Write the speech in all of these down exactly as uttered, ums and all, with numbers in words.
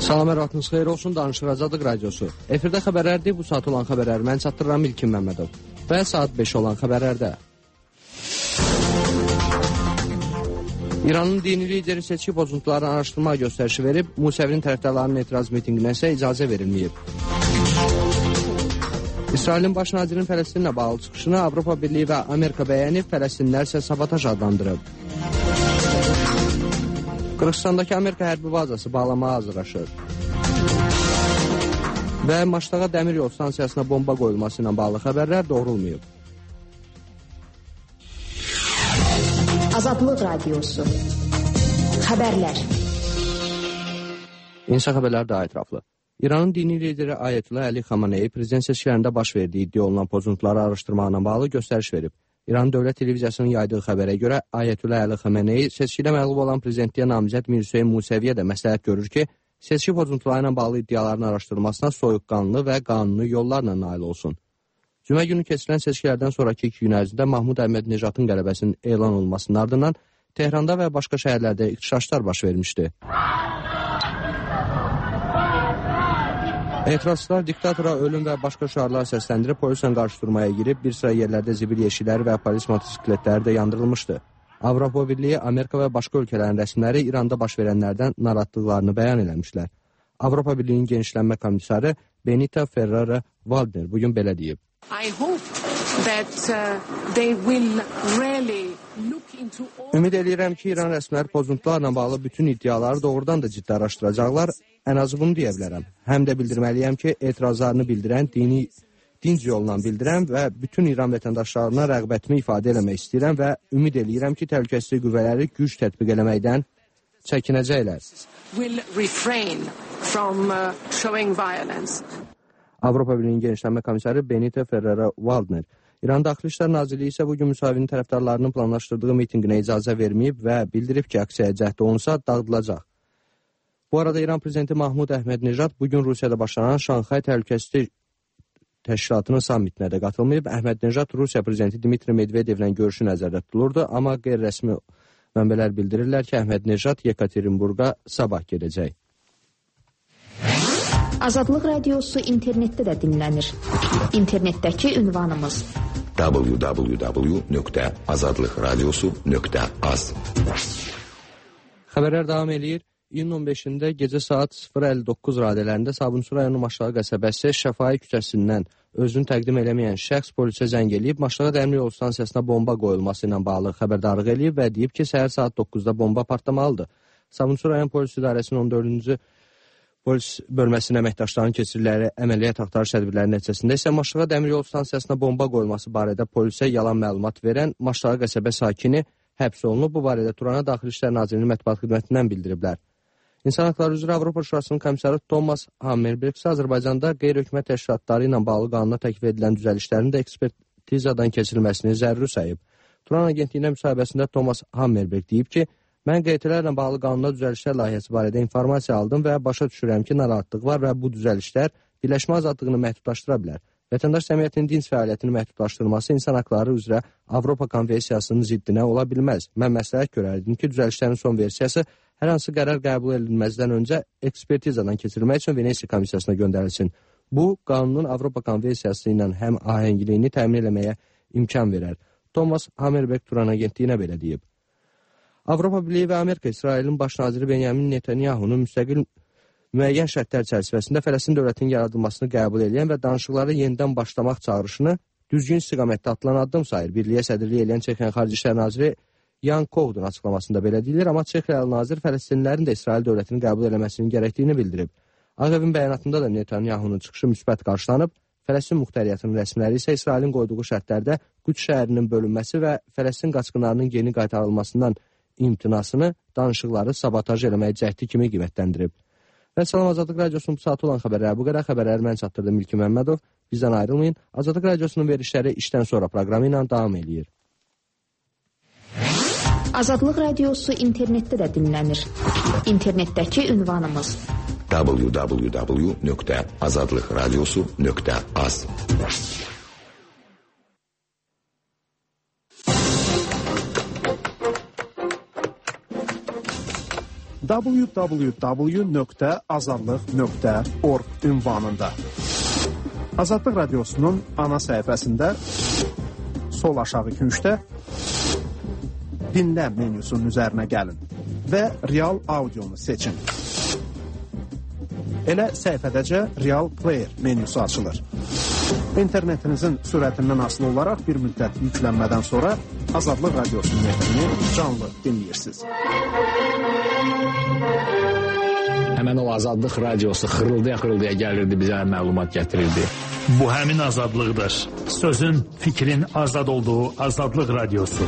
Salam, hər vaxtınız xeyir olsun, danışıq Azadlıq Radiosu. Efirdə xəbərlərdir, bu saat olan xəbərləri mən çatdırıram İlkin Məmmədov. Və saat beş olan xəbərlərdə. İranın dini lideri seçki pozuntularını araşdırma göstərişi verib, Musəvinin tərəfdarlarının etiraz mitinqinə isə icazə verilməyib. İsrailin baş nazirinin Fələstinlə bağlı çıxışını Avropa Birliyi və Amerika bəyənib, Fələstinlər isə sabotaj adlandırıb. Qırğızstandakı Amerika hərbi bazası bağlamağa hazırlaşır. Və Maştağa dəmir yol stansiyasına bomba qoyulması ilə bağlı xəbərlər doğrulmayıb. Azadlıq Radiosu. Xəbərlər. İnsan xəbərləri daha ətraflı. İranın dini lideri Ayətullah Əli Xamenei prezident seçkilərində baş verdiyi iddia olunan pozuntuları araşdırmaqla bağlı göstəriş verib. İran Dövlət Televiziyasının yaydığı xəbərə görə Ayətullah Əli Xamenei seçkidə məğlub olan prezidentliyə namizəd Mirzə Musəviyə də məsləhət görür ki, seçki pozuntuları ilə bağlı iddiaların araşdırılmasına soyuqqanlı və qanuni yollarla nail olsun. Cümə günü keçirilən seçkilərdən sonraki iki gün ərzində Mahmud Əhməd-Necatın qələbəsinin elan olunmasının ardından Tehranda və başqa şəhərlərdə ixtişaşlar baş vermişdi. Etirazçılar diktatora ölüm və başqa şüarlar səsləndirib polislə qarşıdurmaya girib, bir sıra yerlərdə zibil yeşikləri və polis motosikletləri də yandırılmışdı. Avropa Birliyi, Amerika və başqa ölkələrin rəsmiləri İranda baş verənlərdən narahatlıqlarını bəyan eləmişlər. Avropa Birliyinin genişlənmə komissarı Benita Ferrero-Waldner bugün belə deyib. Ümid edirəm ki, İran rəsmiləri pozuntularla bağlı bütün iddiaları doğrudan da ciddi araşdıracaqlar. Ən azı bunu deyə bilərəm. Həm də bildirməliyəm ki, etirazlarını bildirən, dini dinc yolla bildirəm və bütün İran vətəndaşlarına rəğbətimi ifadə eləmək istəyirəm və ümid edirəm ki, təhlükəsizlik qüvvələri güc tətbiq eləməkdən çəkinəcəklər. Avropa Birliyinin genişlənmə komissarı Benita Ferrero-Waldner. İran Daxili İşlər Nazirliyi isə bugün Musəvinin tərəfdarlarının planlaşdırdığı mitinqinə icazə verməyib və bildirib ki, aksiyaya cəhd olunsa dağıdılacaq. Bu arada İran prezidenti Mahmud Əhməd-Necad bugün Rusiyada başlanan Şanxay Təhlükəsizlik Təşkilatının sammitinə də qatılmayıb. Əhməd-Necad Rusiya prezidenti Dmitri Medvedevlə görüşü nəzərdə tutulurdu, amma qeyri-rəsmi mənbələr bildirirlər ki, Əhməd-Necad Yekaterinburqa sabah gedəcək. Azadlıq Radiosu internetdə də dinlənir. İnternetdəki ünvanımız w w w nöqtə azadlıq radiosu nöqtə az. Xəbərlər davam eləyir. İyunun on beşində gecə saat sıfır əlli doqquz radələrində Sabunçu rayonu Maştağı qəsəbəsi Şəfahi küçəsindən özünü təqdim eləməyən şəxs polisə zəng eləyib, Maştağı dəmir yol stansiyasına bomba qoyulması ilə bağlı xəbərdarlıq eləyib və deyib ki, səhər saat doqquzda bomba partlamalıdır. Sabunçu rayon polis idarəsinin on dördüncü polis bölməsinin əməkdaşlarının keçirdikləri əməliyyat axtarış tədbirləri nəticəsində isə Maştağı dəmir yol stansiyasına bomba qoyulması barədə polisə yalan məlumat verən Maştağı qəsəbə sakini həbs olunub. Bu barədə Turana Daxili İşlər Nazirliyinin mətbuat xidmətindən bildiriblər. İnsan Haqları üzrə Avropa Şurasının komissarı Thomas Hammerberg Azərbaycanda qeyri-hökumət təşkilatları ilə bağlı qanuna təklif edilən düzəlişlərin də ekspertizadan keçirilməsini zəruri sayıb. Turan agentliyinə müsahibəsində Thomas Hammerberg deyib ki, mən Q T L-lə bağlı qanuna düzəlişlər layihəsi barədə informasiya aldım və başa düşürəm ki, narahatlıq var və bu düzəlişlər birləşmə azadlığını məhdudlaşdıra bilər. Vətəndaş cəmiyyətinin dinc fəaliyyətini məhdudlaşdırması insan haqları üzrə Avropa Konvensiyasının ziddinə ola bilməz. Mən məsləhət görərdim ki, düzəlişlərin son versiyası hər hansı qərar qəbul edilməzdən öncə ekspertizadan keçirilmək üçün Venesiya komissiyasına göndərilsin. Bu, qanunun Avropa Konvensiyası ilə həm ahəngiliyini təmin eləməyə imkan verər. Thomas Hammerberg Turan agentliyinə belə deyib. Avropa Birliyi və Amerika İsrailin baş naziri Benjamin Netanyahunun müstəqil müəyyən şərtlər çərçivəsində Fələstin dövlətinin yaradılmasını qəbul edən və danışıqları yenidən başlamaq çağrışını düzgün istiqamətdə atılan addım sayır. Birliyə sədrlik edən Çexiyanın Xarici İşlər Naziri Jan Kovdun açıqlamasında belə deyilir, amma Çexiyalı nazir Fələstinlilərin də İsrail dövlətini qəbul eləməsinin gərəkdiyini bildirib. Ağ Evin bəyanatında da Netanyahunun çıxışı müsbət qarşılanıb, Fələstin muxtəriyyətinin rəsmiləri isə İsrailin qoyduğu şərtlərdə Qüds şəhərinin bölünməsi və Fələstin qaçqınlarının yeni qaytarılmasından imtinasını danışıqları sabotaj eləməyə cəhdi kimi qiymətləndirib. Və Salam Azadlıq Radiosunun bu saatı olan xəbərlər bu qədər. Xəbərləri mən çatdırdım İlkin Məmmədov. Bizdən ayrılmayın. Azadlıq Radiosunun verişləri işdən sonra proqramı ilə davam eləyir. Azadlıq Radiosu internetdə də dinlənir. İnternetdəki ünvanımız w w w nöqtə azadlıq radiosu nöqtə az. w w w nöqtə azadlıq nöqtə org ünvanında. Azadlıq Radiosu'nun ana səhifəsində sol aşağı küncdə dinlə menyusunun üzərinə gəlin və real audionu seçin. Elə səhifədəcə Real Player menyusu açılır. İnternetinizin sürətindən asılı olaraq bir müddət yüklənmədən sonra Azadlıq Radiosu'nun metrini canlı dinləyirsiniz. Həmən o Azadlıq Radiosu xırıldaya-xırıldaya gəlirdi, bizə məlumat gətirirdi. Bu həmin azadlıqdır. Sözün, fikrin azad olduğu Azadlıq Radiosu.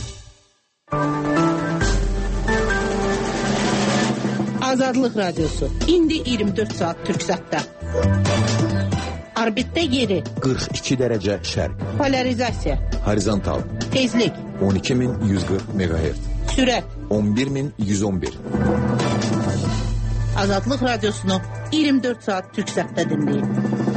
Azadlıq Radiosu. İndi iyirmi dörd saat Türksatda. Orbitdə yeri. qırx iki dərəcə şərq. Polarizasiya. Horizontal. Tezlik. on iki min yüz qırx megahertz. Sürət. on bir min yüz on bir. Azadlıq Radiosunu iyirmi dörd saat Türksatda dinləyin.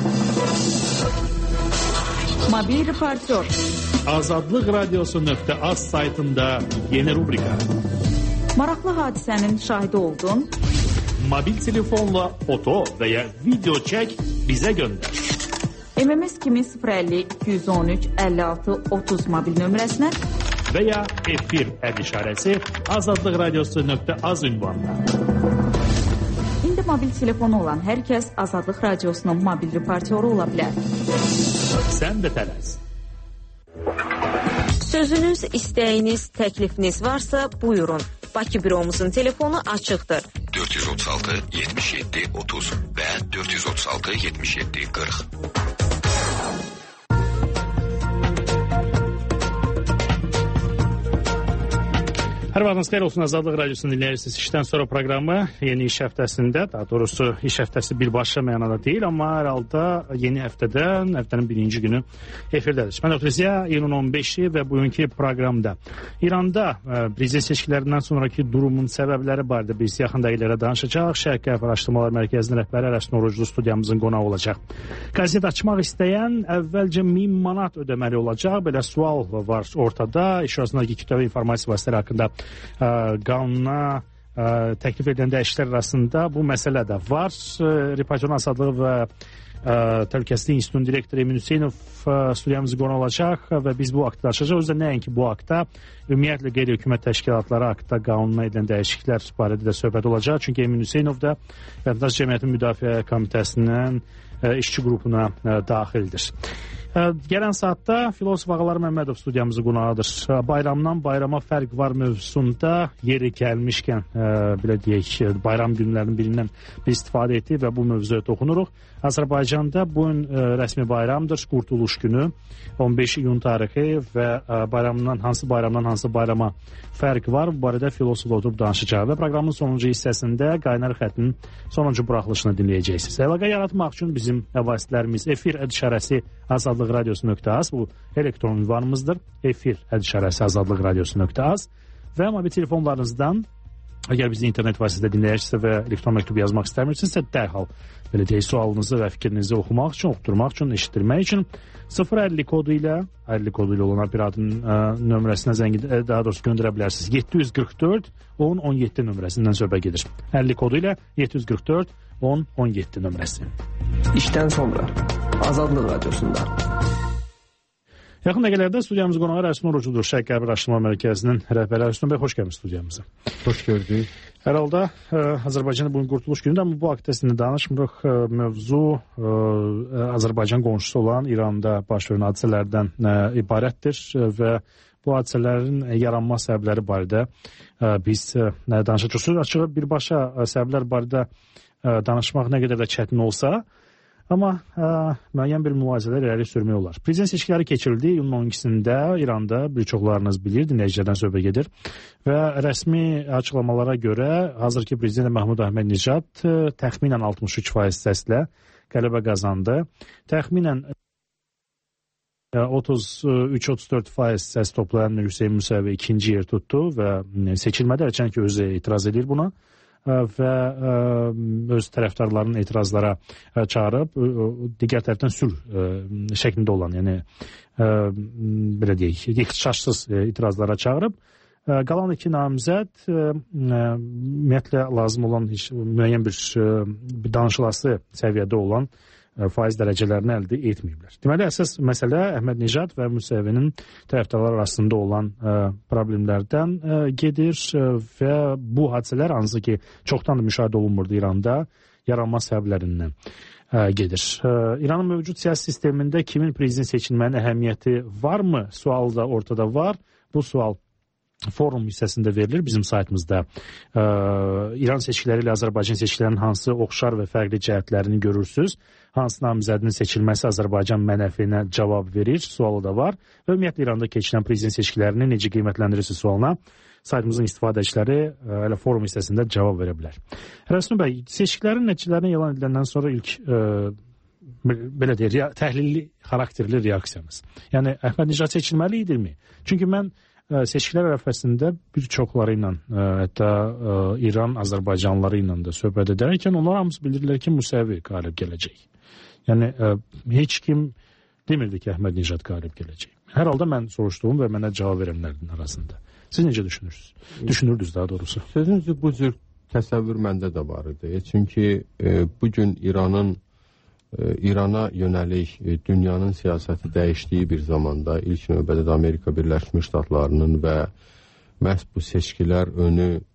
Mobil reportör. Azadlıq Radiosu nöqtə az saytında yeni rubrika. Maraqlı hadisənin şahidi oldun. Mobil telefonla foto və ya video çək, bizə göndər. M M S kimi sıfır əlli iki yüz on üç əlli altı otuz mobil nömrəsinə və ya efir əd işarəsi Azadlıq Radiosu nöqtə az ünvanına. İndi mobil telefonu olan hər kəs Azadlıq Radiosunun mobil reportyoru ola bilər. Sən də tələs. Sözünüz, istəyiniz, təklifiniz varsa buyurun. Bakı büromuzun telefonu açıqdır. dörd yüz otuz altı yetmiş yeddi otuz və dörd yüz otuz altı yetmiş yeddi qırx. Hər vaxtınız xeyir olsun, Azadlıq Radiosu'nu dinləyirsiniz. İşdən sonra proqramı yeni iş həftəsində, daha doğrusu iş həftəsi birbaşa mənada deyil, amma hər halda yeni həftədən, həftənin birinci günü efirdədir. Mən Ötürüziya, iyunun on beşi və bugünkü proqramda İranda prezident seçkilərindən sonraki durumun səbəbləri barədə biz yaxın dəqiqələrə danışacaq. Şərq Qərb Araşdırmalar Mərkəzinin rəhbəri Ərəs Noruclu studiyamızın qonağı olacaq. Qəzet açmaq istəyən əvvəlcə min manat ödəməli olacaq. Belə sual var ortada. İş arasındakı kütləvi informasiya vasitələri haqqında qanuna təklif edilən dəyişikliklər arasında bu məsələ də var. Reportyorun azadlığı və Təhlükəsizlik İnstitutunun direktoru Emin Hüseynov studiyamızı qonaq olacaq və biz bu haqda danışacağıq. Özdə nəinki bu haqda, ümumiyyətlə qeyri-hökumət təşkilatları haqda qanuna edilən dəyişikliklər barədə də söhbət olacaq. Çünki Emin Hüseynov da Vətəndaş Cəmiyyətin Müdafiə Komitəsinin işçi qrupuna daxildir. Gələn saatda filosof Ağalar Məmmədov studiyamızı qonağıdır. Bayramdan bayrama fərq var mövzusunda yeri gəlmişkən, belə deyək, bayram günlərinin birindən biz istifadə etdik və bu mövzuya toxunuruq. Azərbaycanda bu gün rəsmi bayramdır, Qurtuluş günü, on beş iyun tarixi və bayramdan hansı bayramdan hansı bayrama fərq var, bu barədə filosof oturub danışacaq və proqramın sonuncu hissəsində qaynar xətin sonuncu buraxılışını dinləyəcəksiniz. Əlaqə yaratmaq üçün bizim vasitələrimiz efir əd işarəsi Azadlıq Radiosu nöqtə az, bu elektron ünvanımızdır. Efir əd işarəsi Azadlıq Radiosu nöqtə az və mobil telefonlarınızdan əgər bizi internet vasitəsilə dinləyirsinizsə və elektron məktub yazmaq istəmirsinizsə, dərhal belə deyək, sualınızı və fikrinizi oxumaq üçün, oxuturmaq üçün, eşitdirmək üçün sıfır əlli kodu ilə, əlli kodu ilə olan operatın nömrəsinə zəng, daha doğrusu göndərə bilərsiniz. yeddi yüz qırx dörd on on yeddi nömrəsindən söhbət gedir. əlli kodu ilə yeddi yüz qırx dörd on on yeddi nömrəsi. İşdən sonra Azadlıq Radiosunda. Yaxın dəqiqələrdə studiyamızın qonağı Ərəs Norucludur. Şərq Qərb Araşdırma Mərkəzinin rəhbəri Ərəs bəy, xoş gəlmisiniz studiyamıza. Xoş gördük. Hər halda Azərbaycanda bugün Qurtuluş günüdür, amma bu haqda sizinlə danışmırıq. Mövzu Azərbaycan qonşusu olan İranda baş verən hadisələrdən ibarətdir və bu hadisələrin yaranma səbəbləri barədə biz danışacağıq. Açığı birbaşa səbəblər barədə danışmaq nə qədər də çətin olsa, amma ə, müəyyən bir mübarizələr irəli sürmək olar. Prezident seçkiləri keçirildi. İyunun on ikisində İranda bir çoxlarınız bilir, dinləyicilərdən söhbət gedir. Və rəsmi açıqlamalara görə hazırki prezident Mahmud Əhməd-Nicat təxminən altmış üç faiz səslə qələbə qazandı. Təxminən otuz üç otuz dörd faiz səs toplayan Hüseyn Müsəvi ikinci yer tutdu və seçilmədə, hərçənd ki özü etiraz edir buna və öz tərəfdarlarının etirazlara çağırıb, digər tərəfdən sülh şəklində olan, yəni belə deyək, ixtişaşsız etirazlara çağırıb Qalan iki namizəd ümumiyyətlə lazım olan müəyyən bir, bir danışılası səviyyədə olan faiz dərəcələrini əldə etməyiblər. Deməli, əsas məsələ Əhmədnejad və Musəvinin tərəfdarlar arasında olan problemlərdən gedir və bu hadisələr hansı ki, çoxdan da müşahidə olunmurdu İranda, yaranma səbəblərindən gedir. İranın mövcud siyasi sistemində kimin prezident seçilmənin əhəmiyyəti varmı? Sual da ortada var. Bu sual forum hissəsində verilir bizim saytımızda. Ee, İran seçkiləri ilə Azərbaycan seçkilərinin hansı oxşar və fərqli cəhətlərini görürsünüz? Hansı namizədinin seçilməsi Azərbaycan mənəfinə cavab verir? Sualı da var. Və ümumiyyətlə İranda keçirilən prezident seçkilərini necə qiymətləndirirsiniz sualına saytımızın istifadəçiləri elə forum hissəsində cavab verə bilər. Rəsmi bəy, seçkilərin nəticələrini elan ediləndən sonra ilk e, belə deyir, təhlilli xarakterli reaksiyanız. Yəni Əhmədnejad seçilməli idirmi? Çünki mən seçkilər ərəfəsində bir çoxları ilə, hətta İran Azərbaycanlıları ilə də söhbət edərkən onlar hamısı bildirirlər ki, Musəvi qalib gələcək. Yəni heç kim demirdi ki, Əhmədnejad qalib gələcək. Hər halda mən soruşduğum və mənə cavab verənlərin arasında. Siz necə düşünürsünüz? Düşünürdünüz daha doğrusu. Sözünüzü bu cür təsəvvür məndə də var idi. Çünki e, bugün İranın İrana yönəlik dünyanın siyasəti dəyişdiyi bir zamanda ilk növbədə də Amerika Birləşmiş Ştatlarının və məhz bu seçkilər önü e,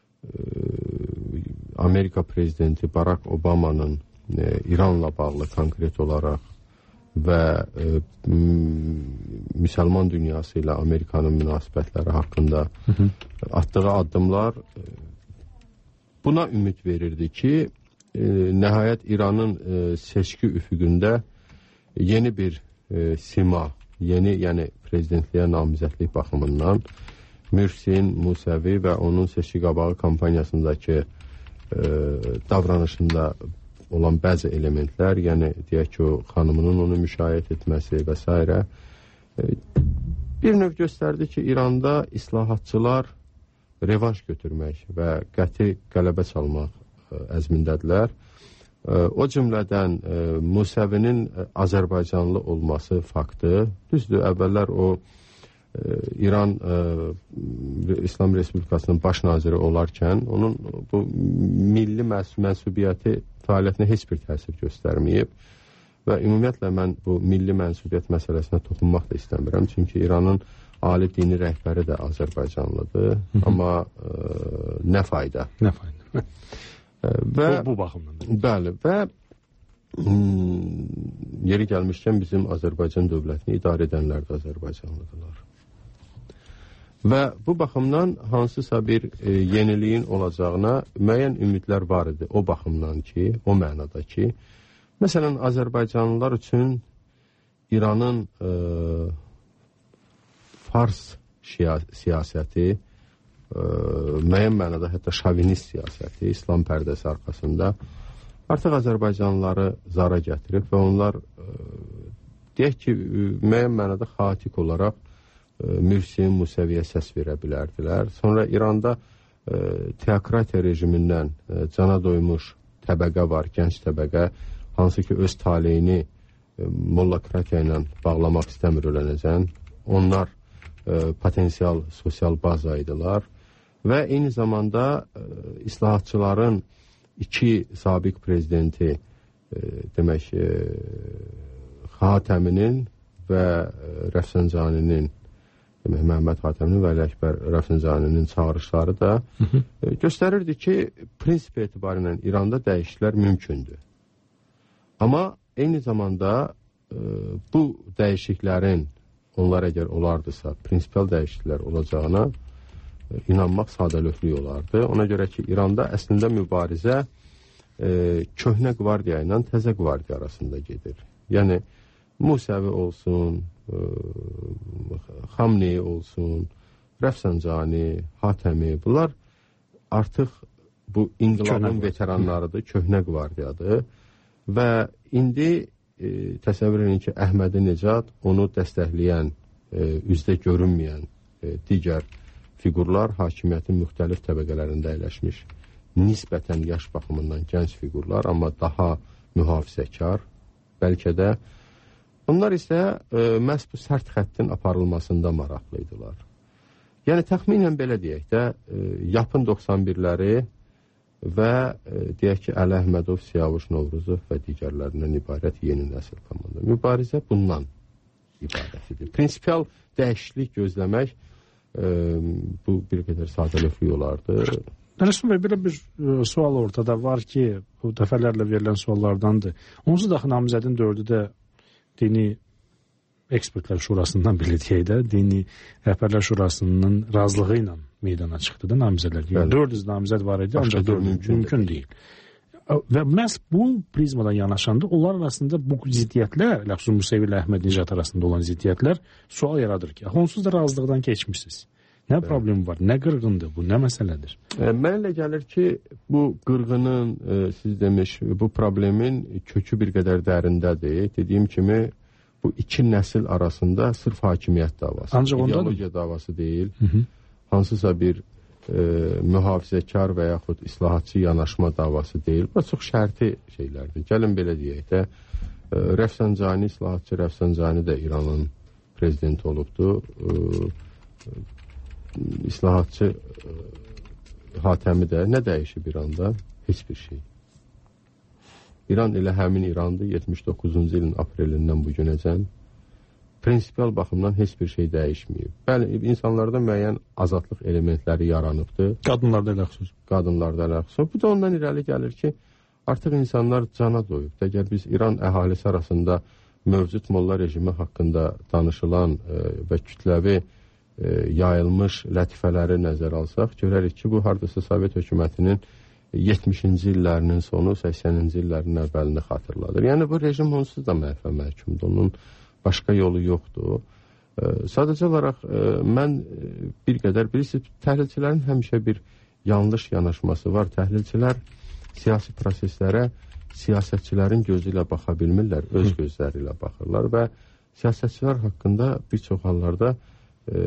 Amerika prezidenti Barack Obamanın e, İranla bağlı konkret olaraq və e, müsəlman dünyası ilə Amerikanın münasibətləri haqqında hı hı. atdığı addımlar e, buna ümid verirdi ki, E, nəhayət İranın e, seçki üfüqündə yeni bir e, sima, yeni yəni prezidentliyə namizədlik baxımından Mürsin, Musəvi və onun seçki qabağı kampaniyasındakı e, davranışında olan bəzi elementlər, yəni deyək ki, o xanımının onu müşayiət etməsi və s. E, bir növ göstərdi ki, İranda islahatçılar revanş götürmək və qəti qələbə çalmaq əzmindədirlər. O cümlədən Musəvinin Azərbaycanlı olması faktı, düzdür, əvvəllər o İran İslam Respublikasının baş naziri olarkən onun bu milli mənsubiyyəti fəaliyyətinə heç bir təsir göstərməyib və ümumiyyətlə mən bu milli mənsubiyyət məsələsinə toxunmaq da istəmirəm, çünki İranın ali dini rəhbəri də Azərbaycanlıdır, hı -hı. amma ə, nə fayda? Nə fayda? Və, bu, bu baxımdan. Bəli, və hmm, yeri gəlmişkən bizim Azərbaycan dövlətini idarə edənlər də Azərbaycanlıdırlar. Və bu baxımdan hansısa bir e, yeniliyin olacağına müəyyən ümidlər var idi. O baxımdan ki, o mənada ki, məsələn, Azərbaycanlılar üçün İranın e, Fars siyasəti, e, müəyyən mənada hətta şovinist siyasəti, İslam pərdəsi arxasında artıq Azərbaycanlıları zara gətirib və onlar e, deyək ki, müəyyən mənada xatik olaraq Mürsin, Musəviyə səs verə bilərdilər. Sonra İranda e, teokratiya rejimindən e, cana doymuş təbəqə var, gənc təbəqə, hansı ki öz taleyini e, mollokratiya ilə bağlamaq istəmir ölənəcən. Onlar e, potensial sosial bazaydılar və eyni zamanda e, islahatçıların iki sabiq prezidenti e, demək e, Xatəminin və e, Rəfsancaninin Məhəmməd Xatəminin və Əli Əkbər Rəfsancaninin çağırışları da hı hı. E, göstərirdi ki, prinsip etibarıyla İranda dəyişikliklər mümkündür. Amma eyni zamanda e, bu dəyişikliklərin onlar əgər olardısa, prinsipal dəyişikliklər olacağına e, inanmaq sadəlövhlük olardı. Ona görə ki, İranda əslində mübarizə e, köhnə qvardiya ilə təzə qvardiya arasında gedir. Yəni, Musəvi olsun, Xamneyi olsun, Rəfsancani, Hatəmi, bunlar artıq bu inqilabın veteranlarıdır, köhnə qvardiyadır və indi e, təsəvvür edin ki, Əhmədi Necad onu dəstəkləyən, e, üzdə görünməyən e, digər fiqurlar hakimiyyətin müxtəlif təbəqələrində əyləşmiş, nisbətən yaş baxımından gənc fiqurlar, amma daha mühafizəkar, bəlkə də onlar isə e, məhz bu sərt xəttin aparılmasında maraqlıydılar. Yəni təxminən belə deyək də, e, yapın doxsan birləri və e, deyək ki, Əli Əhmədov, Siyavuş Novruzov və digərlərindən ibarət yeni nəsil komanda. Mübarizə bundan ibarətidir. Prinsipial dəyişiklik gözləmək e, bu bir qədər sadəlövhlük olardı. Rəsul bəy, belə bir e, sual ortada var ki, bu dəfələrlə verilən suallardandır. Onsuz da namizədin dördü də dini Ekspertlər Şurasından belə deyək də, Dini Rəhbərlər Şurasının razılığı ilə meydana çıxdı da namizədlər. Yəni, dörd yüz namizəd var idi, ancaq dörd mümkün, mümkün deyil. Və məhz bu prizmadan yanaşanda onlar arasında bu ziddiyyətlər, Ləxsus Musayev ilə Əhməd Nicat arasında olan ziddiyyətlər sual yaradır ki, onsuz da razılıqdan keçmişsiniz. Nə evet. problem var, nə qırğındır bu, nə məsələdir? E, mənə elə gəlir ki, bu qırğının, e, siz demiş, bu problemin kökü bir qədər dərindədir. Dediyim kimi, bu iki nəsil arasında sırf hakimiyyət davası, ancaq ideologiya davası deyil, hı -hı. hansısa bir e, mühafizəkar və yaxud islahatçı yanaşma davası deyil. Bu çox şərti şeylərdir. Gəlin belə deyək də, e, Rəfsanjani, islahatçı Rəfsanjani də İranın prezidenti olubdu. E, e, islahatçı e, Hatəmi də nə dəyişib İranda? Heç bir şey. İran elə həmin İrandır, yetmiş doqquzuncu ilin aprelindən bu günəcən prinsipial baxımdan heç bir şey dəyişməyib. Bəli, insanlarda müəyyən azadlıq elementləri yaranıbdır. Qadınlarda eləxsus. Qadınlarda eləxsus. Bu da ondan irəli gəlir ki, artıq insanlar cana doyub. Əgər biz İran əhalisi arasında mövcud molla rejimi haqqında danışılan e, və kütləvi e, yayılmış lətifələri nəzər alsaq, görərik ki, bu hardasa Sovet hökumətinin yetmişinci illərinin sonu, səksəninci illərin əvvəlini xatırladır. Yəni bu rejim onsuz da məhvə məhkumdur. Onun başqa yolu yoxdur. E, sadəcə olaraq e, mən bir qədər, bilirsiniz, təhlilçilərin həmişə bir yanlış yanaşması var. Təhlilçilər siyasi proseslərə siyasətçilərin gözü ilə baxa bilmirlər, öz gözləri ilə baxırlar və siyasətçilər haqqında bir çox hallarda e,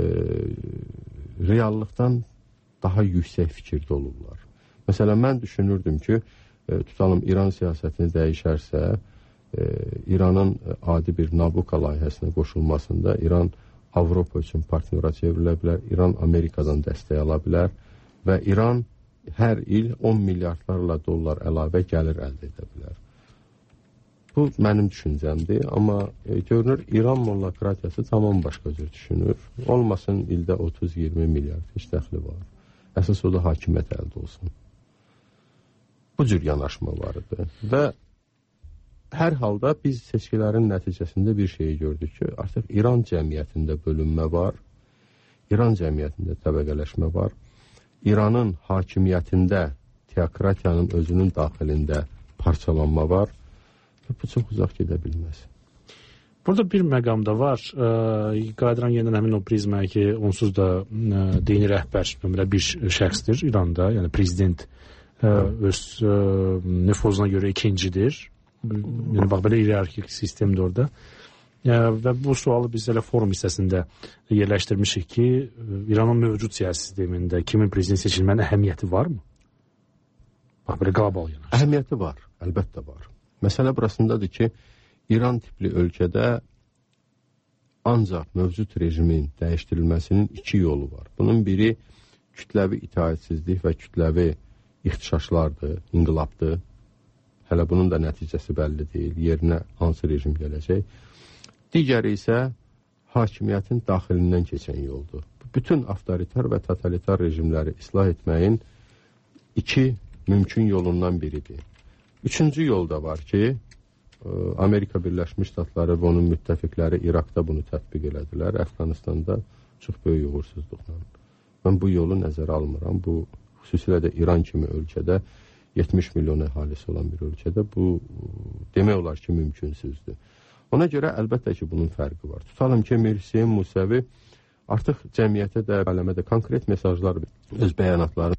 reallıqdan daha yüksək fikirdə olurlar. Məsələn, mən düşünürdüm ki, e, tutalım İran siyasətini dəyişərsə, e, İranın adi bir Nabucco layihəsinə qoşulmasında İran Avropa üçün partnera çevrilə bilər, İran Amerikadan dəstək ala bilər və İran hər il on milyardlarla dollar əlavə gəlir əldə edə bilər. Bu mənim düşüncəmdir, amma e, görünür İran mollakratiyası tamam başqa cür düşünür. Olmasın ildə otuz iyirmi milyard heç dəxli var. Əsas o da hakimiyyət əldə olsun. Bu cür yanaşma var idi və hər halda biz seçkilərin nəticəsində bir şeyi gördük ki, artıq İran cəmiyyətində bölünmə var, İran cəmiyyətində təbəqələşmə var, İranın hakimiyyətində, teokratiyanın özünün daxilində parçalanma var və bu çox uzaq gedə bilməz. Burada bir məqamda var, e, qayıdıram yeniden həmin o prizmaya ki, onsuz da e, dini rəhbər nömrə bir şəxsdir İranda, yəni prezident e, öz e, nüfuzuna görə ikincidir. Yəni, bax, belə hierarxik sistemdir orada. E, və bu sualı biz elə forum hissəsində yerləşdirmişik ki, İranın mövcud siyasi sistemində kimin prezident seçilmənin əhəmiyyəti varmı? Bax, belə qlobal yanaşır. Əhəmiyyəti var, əlbəttə var. Məsələ burasındadır ki, İran tipli ölkədə ancaq mövcud rejimin dəyişdirilməsinin iki yolu var. Bunun biri kütləvi itaətsizlik və kütləvi ixtişaşlardır, inqilabdır. Hələ bunun da nəticəsi bəlli deyil. Yerinə hansı rejim gələcək. Digəri isə hakimiyyətin daxilindən keçən yoldur. Bütün avtoritar və totalitar rejimləri islah etməyin iki mümkün yolundan biridir. Üçüncü yol da var ki, Amerika Birləşmiş Ştatları və onun müttəfiqləri İraqda bunu tətbiq elədilər, Əfqanistanda çox böyük uğursuzluqla. Mən bu yolu nəzərə almıram. Bu, xüsusilə də İran kimi ölkədə, yetmiş milyon əhalisi olan bir ölkədə bu demək olar ki, mümkünsüzdür. Ona görə əlbəttə ki, bunun fərqi var. Tutalım ki, Mir Hüseyn Musavi artıq cəmiyyətə də, aləmə də konkret mesajlar öz bəyanatlarını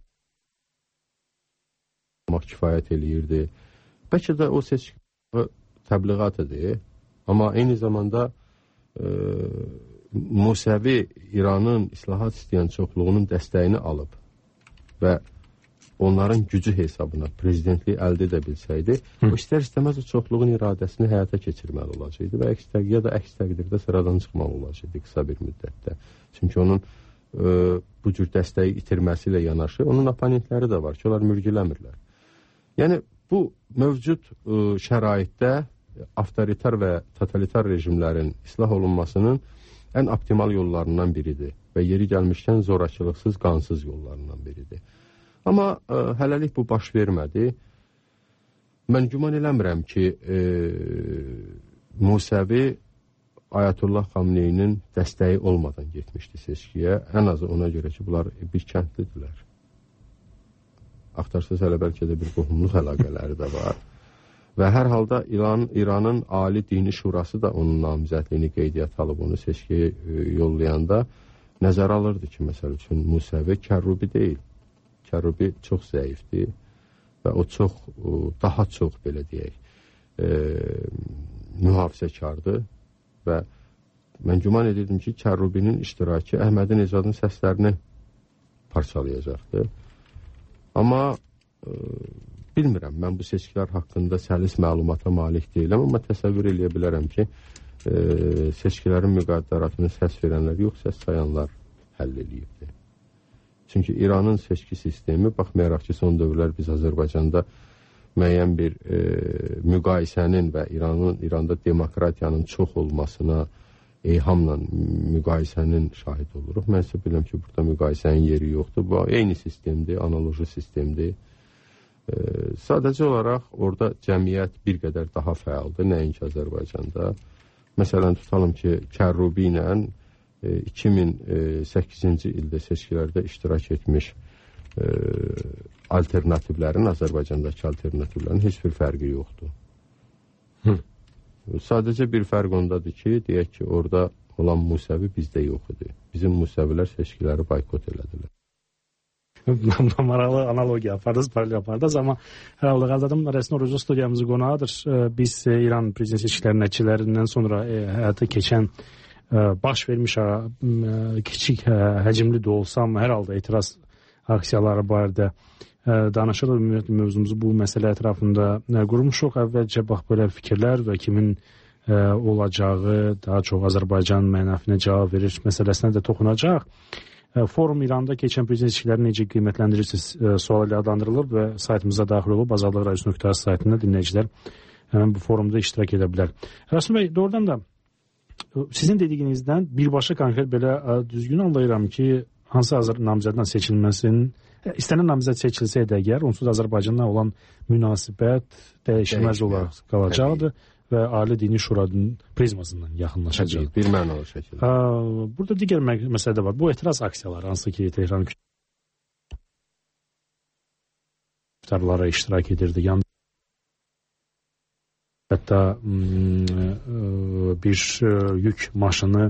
kifayət eləyirdi. Bəlkə də o seçki təbliğat edir, amma eyni zamanda e, Musavi İranın islahat istəyən çoxluğunun dəstəyini alıb və onların gücü hesabına prezidentliyi əldə edə bilsəydi, o istər-istəməz o çoxluğun iradəsini həyata keçirməli olacaqdı və əks, ya da əks təqdirdə sıradan çıxmalı olacaqdı qısa bir müddətdə. Çünki onun bu cür dəstəyi itirməsi ilə yanaşı, onun oponentləri də var ki, onlar mürgüləmirlər. Yəni, bu mövcud ə, şəraitdə avtoritar və totalitar rejimlərin islah olunmasının ən optimal yollarından biridir və yeri gəlmişkən zorakılıqsız, qansız yollarından biridir. Amma ə, hələlik bu baş vermədi. Mən güman eləmirəm ki, e, Musəvi Ayətullah Xamneyinin dəstəyi olmadan getmişdi seçkiyə. Ən azı ona görə ki, bunlar bir kəndlidirlər. Axtarsız hələ bəlkə də bir qohumluq əlaqələri də var. Və hər halda İran, İranın Ali Dini Şurası da onun namizədliyini qeydiyyat alıb onu seçkiyə e, yollayanda nəzərə alırdı ki, məsəl üçün Musəvi Kərrubi deyil. Kərrubi çox zəifdir. Və o çox, daha çox belə deyək, e, mühafizəkardır və mən güman edirdim ki, Kərrubinin iştirakı Əhmədi Necadın səslərini parçalayacaqdır. Amma e, bilmirəm, mən bu seçkilər haqqında səlis məlumata malik deyiləm, amma təsəvvür eləyə bilərəm ki, e, seçkilərin müqaddaratını səs verənlər yox, səs sayanlar həll eləyibdir. Çünki İranın seçki sistemi, baxmayaraq ki, son dövrlər biz Azərbaycanda müəyyən bir e, müqayisənin və İranın, İranda demokratiyanın çox olmasına eyhamla müqayisənin şahid oluruq. Mən isə biləm ki, burada müqayisənin yeri yoxdur. Bu eyni sistemdir, analoji sistemdir. E, sadəcə olaraq orada cəmiyyət bir qədər daha fəaldır, nəinki Azərbaycanda. Məsələn, tutalım ki, Kərrubi ilə iki min səkkizinci ildə seçkilərdə iştirak etmiş e, alternativlərin, Azərbaycandakı alternativlərin heç bir fərqi yoxdur. Hı. Sadəcə bir fərq ondadır ki, deyək ki, orada olan Musəvi bizdə yox idi. Bizim Musəvilər seçkiləri boykot elədilər. Maraqlı analogiya yapardınız, paralel yapardınız, amma hər halda qazadım, Rəsmi Orucu studiyamızı qonağıdır. Biz İran prezident seçkilərinin nəticələrindən sonra e, həyata keçən baş vermiş kiçik həcmli də olsa, amma hər halda etiraz aksiyaları barədə danışırıq. Ümumiyyətlə mövzumuzu bu məsələ ətrafında qurmuşuq. Əvvəlcə bax belə fikirlər və kimin olacağı, daha çox Azərbaycan mənəfinə cavab verir məsələsinə də toxunacaq. Forum İranda keçən prezident seçkilərini necə qiymətləndirirsiniz sual ilə adlandırılır və saytımıza daxil olub azadlıq radiosu nöqtə az saytında dinləyicilər həmin bu forumda iştirak edə bilər. Rəsul bəy, doğrudan da sizin dediyinizdən birbaşa konkret belə düzgün anlayıram ki, hansı namizəddən seçilməsinin, istənilən namizəd seçilsəydi əgər, onsuz Azərbaycanla olan münasibət dəyişməz olaraq qalacaqdır və Ali Dini Şuranın prizmasından yaxınlaşacaq. Bir mənalı şəkildə. Burada digər məsələ də var. Bu etiraz aksiyaları, hansı ki, Tehran kütüphanələrə iştirak edirdi. Yəni hətta bir yük maşını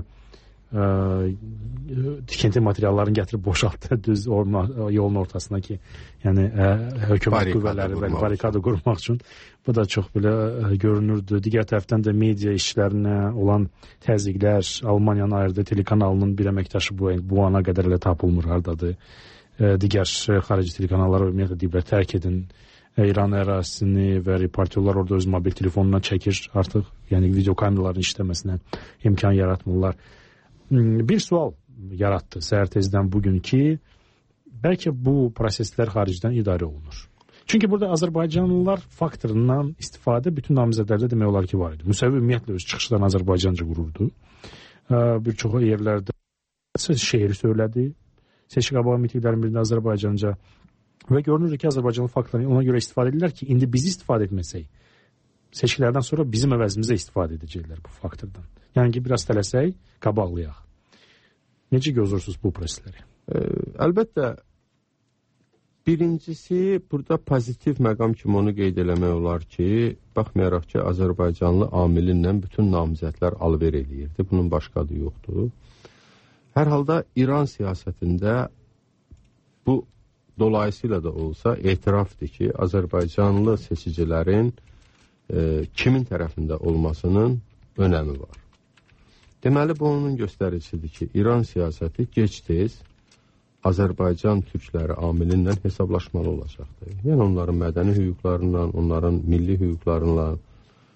tikinti materiallarını gətirib boşaltdı düz yolun ortasına ki, yəni hökumət qüvvələri və barikada qurmaq üçün. Bu da çox belə görünürdü. Digər tərəfdən də media işçilərinə olan təzyiqlər, Almaniyanın ayırdığı telekanalının bir əməkdaşı bu, bu ana qədər elə tapılmır hardadır. Digər xarici telekanallara ümumiyyətlə deyiblər, tərk edin İran ərazisini və reportyorlar orada öz mobil telefonuna çəkir artıq, yəni video kameraların işləməsinə imkan yaratmırlar. Bir sual yaratdı səhər tezdən bugün ki, bəlkə bu proseslər xaricdən idarə olunur. Çünki burada Azərbaycanlılar faktorundan istifadə bütün namizədlərdə demək olar ki, var idi. Musəvi ümumiyyətlə öz çıxışlarını Azərbaycanca qururdu. Bir çox yerlərdə şeiri söylədi. Seçki qabağı mitinglərin birində Azərbaycanca. Və görünür ki, Azərbaycanlı faktlarını ona görə istifadə edirlər ki, indi bizi istifadə etməsək, seçkilərdən sonra bizim əvəzimizə istifadə edəcəklər bu faktordan. Yəni ki, biraz tələsək, qabaqlayaq. Necə gözləyirsiniz bu prosesləri? E, əlbəttə, birincisi, burada pozitiv məqam kimi onu qeyd eləmək olar ki, baxmayaraq ki, Azərbaycanlı amilinlə bütün namizədlər alver eləyirdi. Bunun başqa adı yoxdur. Hər halda İran siyasətində bu dolayısıyla da olsa etirafdır ki, Azərbaycanlı seçicilərin e, kimin tərəfində olmasının önəmi var. Deməli, bu onun göstəricisidir ki, İran siyasəti gec-tez Azərbaycan türkləri amilinlə hesablaşmalı olacaqdır. Yəni, onların mədəni hüquqlarla, onların milli hüquqlarla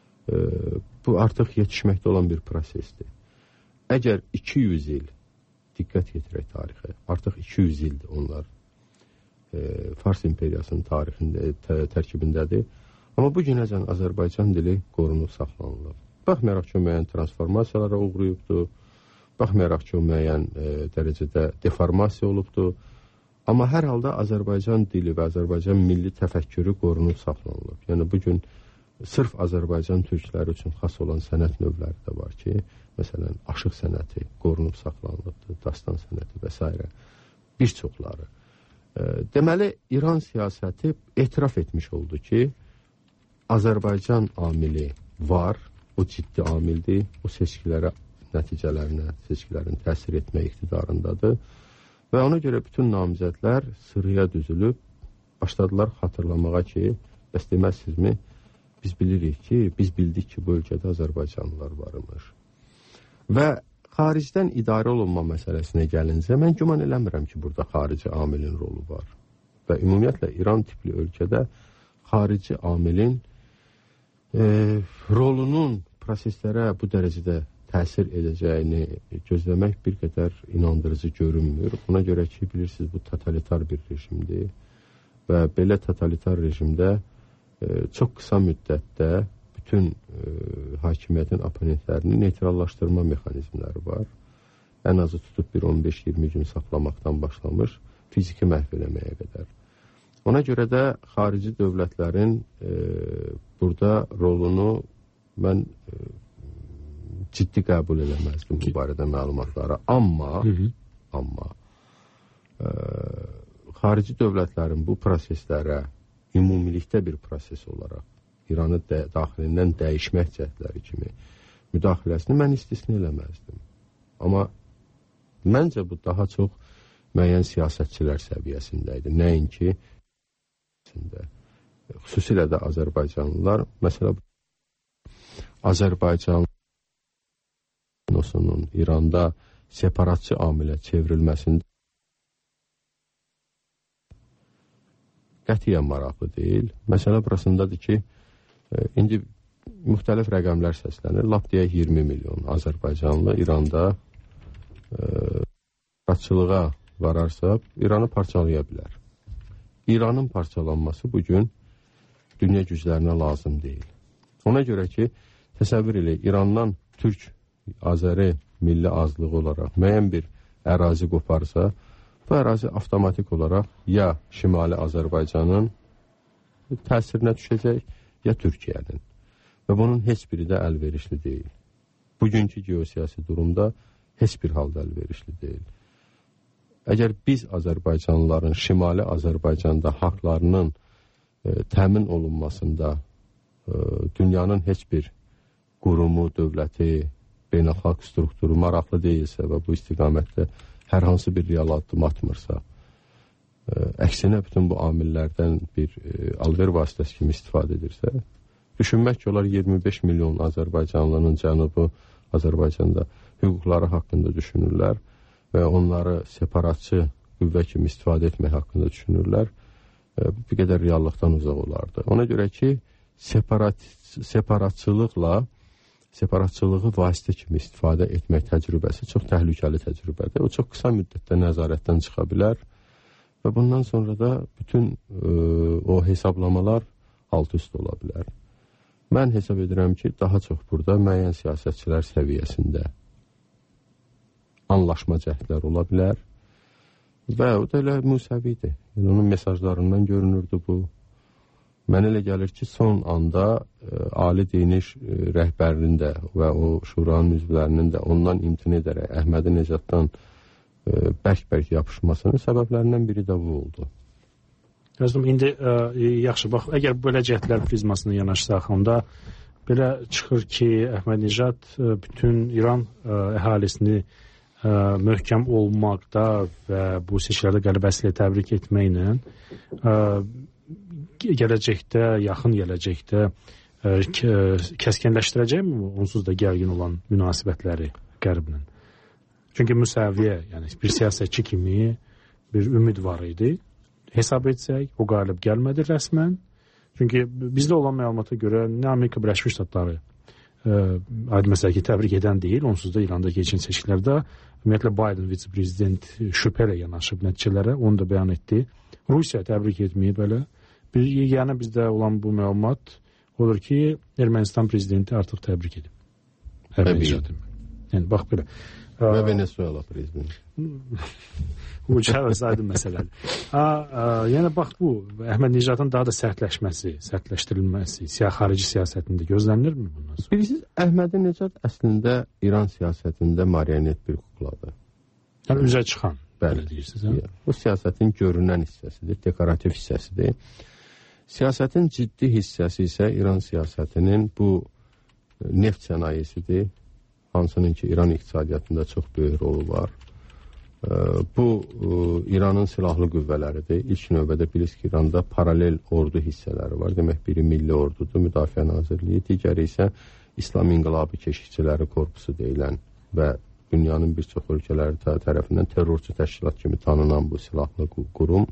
e, bu artıq yetişməkdə olan bir prosesdir. Əgər iki yüz il diqqət yetirək tarixə. Artıq iki yüz ildir onlar e, Fars imperiyasının tarixində, tə, tərkibindədir. Amma bu günəcən Azərbaycan dili qorunub saxlanılır. Baxmayaraq ki, müəyyən transformasiyalara uğrayıbdır, baxmayaraq ki, müəyyən e, dərəcədə deformasiya olubdur. Amma hər halda Azərbaycan dili və Azərbaycan milli təfəkkürü qorunub saxlanılır. Yəni, bugün sırf Azərbaycan türkləri üçün xas olan sənət növləri də var ki, məsələn, aşıq sənəti qorunub saxlanılıbdır, dastan sənəti və s. Bir çoxları. E, deməli, İran siyasəti etiraf etmiş oldu ki, Azərbaycan amili var, o ciddi amildir, o seçkilərə, nəticələrinə, seçkilərin təsir etmə iqtidarındadır və ona görə bütün namizədlər sıraya düzülüb, başladılar xatırlamağa ki, bəs deməzsizmi, biz bilirik ki, biz bildik ki, bu ölkədə Azərbaycanlılar varmış. Və xaricdən idarə olunma məsələsinə gəlincə, mən güman eləmirəm ki, burada xarici amilin rolu var. Və ümumiyyətlə, İran tipli ölkədə xarici amilin e, rolunun proseslərə bu dərəcədə təsir edəcəyini gözləmək bir qədər inandırıcı görünmür. Ona görə ki, bilirsiniz, bu totalitar bir rejimdir və belə totalitar rejimdə e, çox qısa müddətdə bütün e, hakimiyyətin oponentlərini neytrallaşdırma mexanizmləri var. Ən azı tutub bir on beş iyirmi gün saxlamaqdan başlamış, fiziki məhv eləməyə qədər. Ona görə də xarici dövlətlərin e, burada rolunu mən e, ciddi qəbul eləməzdim bu barədə məlumatlara. Amma, hı -hı. amma e, xarici dövlətlərin bu proseslərə ümumilikdə bir proses olaraq İranı də, daxilindən dəyişmək cəhdləri kimi müdaxiləsini mən istisna eləməzdim. Amma məncə bu daha çox müəyyən siyasətçilər səviyyəsində idi. Nəinki xüsusilə də Azərbaycanlılar, məsələ Azərbaycan nosunun İranda separatçı amilə çevrilməsində qətiyyən maraqlı deyil. Məsələ burasındadır ki, İndi müxtəlif rəqəmlər səslənir. Lap deyək iyirmi milyon Azərbaycanlı İranda parçılığa vararsa, İranı parçalaya bilər. İranın parçalanması bugün dünya güclərinə lazım deyil. Ona görə ki, təsəvvür elə, İrandan Türk, Azəri milli azlığı olaraq müəyyən bir ərazi qoparsa, bu ərazi avtomatik olaraq ya Şimali Azərbaycanın təsirinə düşəcək, ya Türkiyənin. Və bunun heç biri də əlverişli deyil. Bugünkü geosiyasi durumda heç bir halda əlverişli deyil. Əgər biz Azərbaycanlıların Şimali Azərbaycanda haqlarının e, təmin olunmasında e, dünyanın heç bir qurumu, dövləti, beynəlxalq strukturu maraqlı deyilsə və bu istiqamətdə hər hansı bir real addım atmırsa, Ə, əksinə bütün bu amillərdən bir e, alver vasitəsi kimi istifadə edirsə, düşünmək ki, onlar iyirmi beş milyon Azərbaycanlının Cənubu Azərbaycanda hüquqları haqqında düşünürlər və onları separatçı qüvvə kimi istifadə etmək haqqında düşünürlər. E, bir qədər reallıqdan uzaq olardı. Ona görə ki, separat, separatçılıqla separatçılığı vasitə kimi istifadə etmək təcrübəsi çox təhlükəli təcrübədir. O çox qısa müddətdə nəzarətdən çıxa bilər. Və bundan sonra da bütün e, o hesablamalar alt-üst ola bilər. Mən hesab edirəm ki, daha çox burada müəyyən siyasətçilər səviyyəsində anlaşma cəhdlər ola bilər və o da elə müsəvidir. Yəni, onun mesajlarından görünürdü bu. Mənə elə gəlir ki, son anda e, ali dini e, rəhbərinin də və o şuranın üzvlərinin də ondan imtina edərək Əhmədi Necatdan bərk-bərk yapışmasının səbəblərindən biri də bu oldu. Özüm, indi ə, yaxşı, bax, əgər belə cəhdlər prizmasına yanaşsaq, onda belə çıxır ki, Əhməd-Necad bütün İran ə, əhalisini ə, möhkəm olmaqda və bu seçkilərdə qələbəsi ilə təbrik etməklə ə, gələcəkdə, yaxın gələcəkdə ə, kəskinləşdirəcəkmi onsuz da gərgin olan münasibətləri Qərblə? Çünki müsaviyə, yəni bir siyasətçi kimi bir ümid var idi. Hesab etsək, o qalib gəlmədi rəsmən. Çünki bizdə olan məlumata görə nə Amerika Birləşmiş Ştatları aydın məsələ ki, təbrik edən deyil. Onsuz da İranda keçən seçkilərdə ümumiyyətlə Biden vitse-prezident şübhə ilə yanaşıb nəticələrə, onu da bəyan etdi. Rusiya təbrik etməyib belə. Bir yeganə bizdə olan bu məlumat odur ki, Ermənistan prezidenti artıq təbrik edib. Təbii. Yəni bax belə. Və Venezuela prezidenti. Uca aydın məsələdir. Yəni bax bu Əhmədinecadın daha da sərtləşməsi, sərtləşdirilməsi, siyah xarici siyasətində gözlənilirmi bundan sonra? Bilirsiniz, Əhmədinecad əslində İran siyasətində marionet bir kukladır. Yəni üzə çıxan. Bəli, deyirsiniz. Hə? Bu siyasətin görünən hissəsidir, dekorativ hissəsidir. Siyasətin ciddi hissəsi isə İran siyasətinin bu neft sənayesidir. Hansının ki, İran iqtisadiyyatında çox böyük rolu var. Bu, İranın silahlı qüvvələridir. İlk növbədə bilirsiniz ki, İranda paralel ordu hissələri var. Demək, biri Milli Ordudur, Müdafiə Nazirliyi, digəri isə İslam İnqilabı Keşikçiləri Korpusu deyilən və dünyanın bir çox ölkələri tərəfindən terrorçu təşkilat kimi tanınan bu silahlı qurum.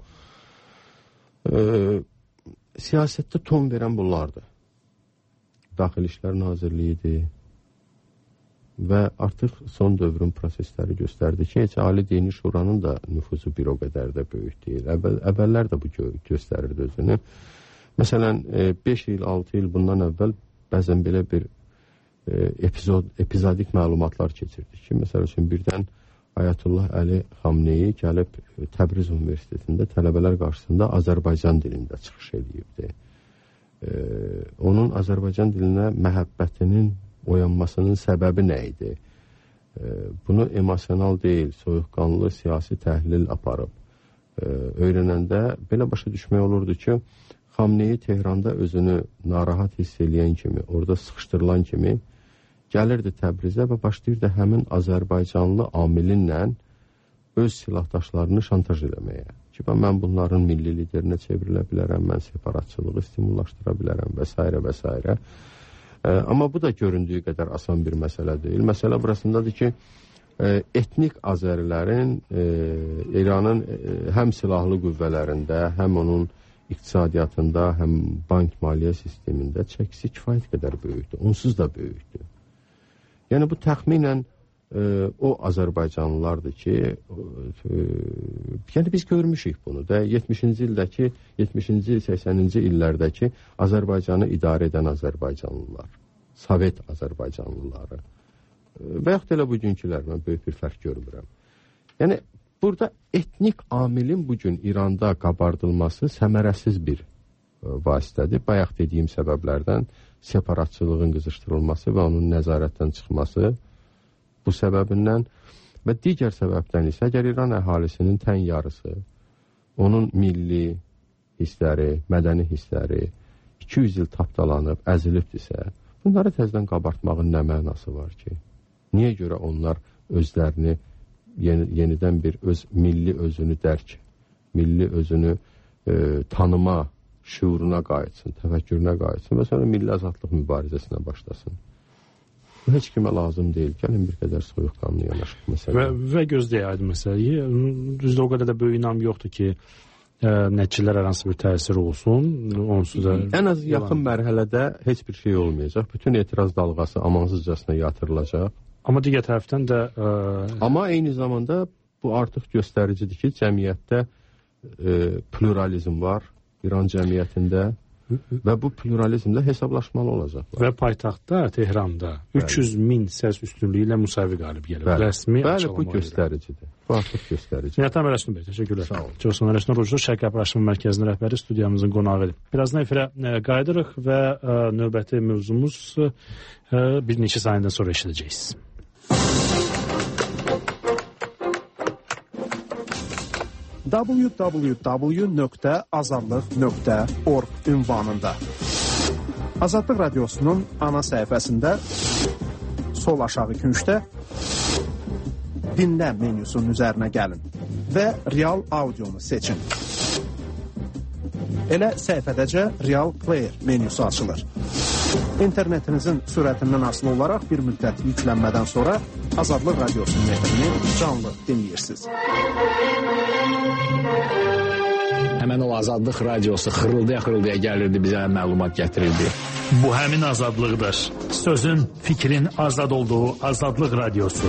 Siyasətdə ton verən bunlardır. Daxili İşlər Nazirliyidir. Və artıq son dövrün prosesləri göstərdi ki, heç Ali Dini Şuranın da nüfuzu bir o qədər də böyük deyil. Əvvəl, əvvəllər də bu gö göstərirdi özünü. Məsələn, beş il, altı il bundan əvvəl bəzən belə bir e, epizod, epizodik məlumatlar keçirdik ki, məsəl üçün birdən Ayətullah Əli Xamneyi gəlib Təbriz Universitetində tələbələr qarşısında Azərbaycan dilində çıxış edibdi. E, onun Azərbaycan dilinə məhəbbətinin oyanmasının səbəbi nə idi? E, bunu emosional deyil, soyuqqanlı siyasi təhlil aparıb e, öyrənəndə belə başa düşmək olurdu ki, Xamneyi Tehranda özünü narahat hiss eləyən kimi, orada sıxışdırılan kimi gəlirdi Təbrizə və başlayırdı həmin Azərbaycanlı amilinlə öz silahdaşlarını şantaj eləməyə. Ki, mən bunların milli liderinə çevrilə bilərəm, mən separatçılığı stimullaşdıra bilərəm və s. və s. Amma bu da göründüyü qədər asan bir məsələ deyil. Məsələ burasındadır ki, etnik Azərilərin İranın həm silahlı qüvvələrində, həm onun iqtisadiyyatında, həm bank maliyyə sistemində çəkisi kifayət qədər böyükdür. Onsuz da böyükdür. Yəni bu təxminən o Azərbaycanlılardır ki, yəni biz görmüşük bunu da yetmişinci ildəki, yetmişinci, səksəninci illərdəki Azərbaycanı idarə edən Azərbaycanlılar, Sovet Azərbaycanlıları və yaxud elə bugünkülər, mən böyük bir fərq görmürəm. Yəni burada etnik amilin bugün İranda qabardılması səmərəsiz bir vasitədir. Bayaq dediyim səbəblərdən separatçılığın qızışdırılması və onun nəzarətdən çıxması bu səbəbindən və digər səbəbdən isə əgər İran əhalisinin tən yarısı, onun milli hissləri, mədəni hissləri iki yüz il tapdalanıb, əzilibdirsə, bunları təzdən qabartmağın nə mənası var ki? Niyə görə onlar özlərini yeni, yenidən bir öz milli özünü dərk, milli özünü e, tanıma şuuruna qayıtsın, təfəkkürünə qayıtsın və sonra milli azadlıq mübarizəsinə başlasın? Bu heç kimə lazım deyil. Gəlin bir qədər soyuqqanlı yanaşıq məsələ. Və, və gözləyə aydın məsələyə. Düzdür, o qədər də böyük inam yoxdur ki, ə, nəticələr arası bir təsir olsun. Onsuz da ən az yaxın mərhələdə heç bir şey olmayacaq. Bütün etiraz dalğası amansızcasına yatırılacaq. Amma digər tərəfdən də... Ə... Amma eyni zamanda bu artıq göstəricidir ki, cəmiyyətdə e, pluralizm var İran cəmiyyətində. Və bu pluralizmlə hesablaşmalı olacaqlar. Və paytaxtda, Tehranda üç yüz min səs üstünlüyü ilə müsavi qalib gəlib. Bəli, rəsmi bəli bu göstəricidir. Bu artıq göstəricidir. Nihatəm Ələsnur bəy, təşəkkürlər. Sağ olun. Coşqun Ələsnur Ruclu, Şərq Əbrəşmin Mərkəzinin rəhbəri studiyamızın qonağı idi. Birazdan efirə qayıdırıq və ə, növbəti mövzumuz ə, bir neçə saniyədən sonra eşidəcəyiz. w w w nöqtə azadlıq nöqtə org ünvanında. Azadlıq Radiosunun ana səhifəsində sol aşağı küncdə dinlə menyusunun üzərinə gəlin və real audionu seçin. Elə səhifədəcə real player menyusu açılır. İnternetinizin sürətindən asılı olaraq bir müddət yüklənmədən sonra Azadlıq Radiosunun efrini canlı dinləyirsiniz. həmən o Azadlıq radiosu xırıldaya-xırıldaya gəlirdi, bizə məlumat gətirirdi. Bu həmin azadlıqdır. Sözün, fikrin azad olduğu Azadlıq radiosu.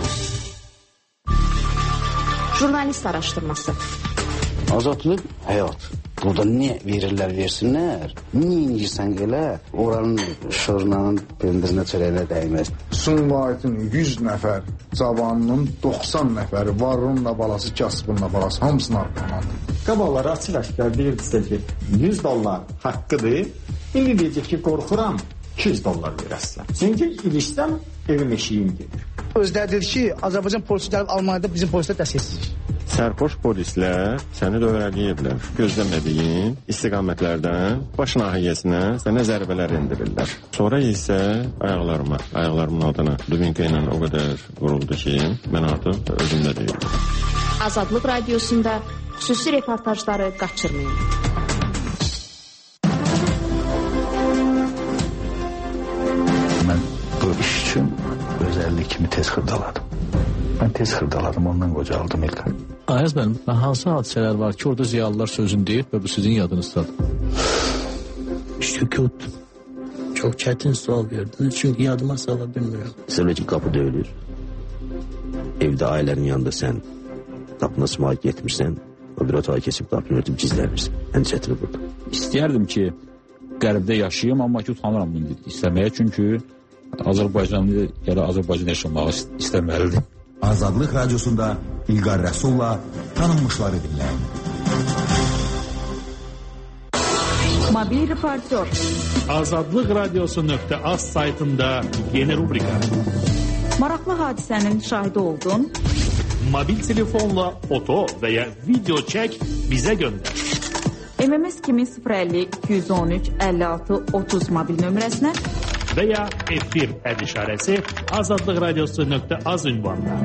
Jurnalist araşdırması. Azadlıq həyat. Burada niyə verirlər, versinlər? Niyə inirsən elə? Oranın şorunanın pendirinə çörəyinə dəyməz. Sumqayıtın yüz nəfər cavanının doxsan nəfəri varınla balası, kasbınla balası hamısını arqamandır. Qabaqlar açıq-aşkar deyirdisə ki, yüz dollar haqqıdır. İndi deyəcək ki, qorxuram, iki yüz dollar verəslər. Çünki ilişsəm, evim eşiyim gedir. Özlədir ki, Azərbaycan polisi gəlib Almaniyada bizim polislər dəstəksizdir. Sərxoş polislər səni dövrələyiblər. Gözləmədiyin istiqamətlərdən baş nahiyəsinə sənə zərbələr endirirlər. Sonra isə ayaqlarıma, ayaqlarımın adına dubinka ilə o qədər vuruldu ki, mən artıq özümdə deyildim. Azadlıq radiosunda xüsusi reportajları qaçırmayın. Mən bu iş üçün özəllikimi tez xırdaladım. Mən tez xırdaladım, ondan qocaldım İlqar. Ayaz mənim, hansı hadisələr var ki, orada ziyalılar sözünü deyib və bu sizin yadınızdadır? Sükut. Çox çətin sual verdiniz, çünki yadıma sala bilmirəm. Sən ki, qapı döyülür. Evdə ailənin yanında sən qapına sımaq getmirsən, o bir otağa keçib qapını örtüb gizlənirsən. Ən çətini burada. İstəyərdim ki, qərbdə yaşayayım, amma ki, utanıram bunu istəməyə, çünki Azərbaycanlı gələ Azərbaycan yaşamağı istəməlidir. Azadlıq radiosunda İlqar Rəsulla tanınmışları dinləyin. Mobil reportör. Azadlıq radiosu nöqtə az saytında yeni rubrika. Maraqlı hadisənin şahidi oldun. Mobil telefonla foto və ya video çək, bizə göndər. M M S kimi sıfır əlli iki yüz on üç əlli altı otuz mobil nömrəsinə və ya efir əd işarəsi Azadlıq radiosu nöqtə az ünvanına.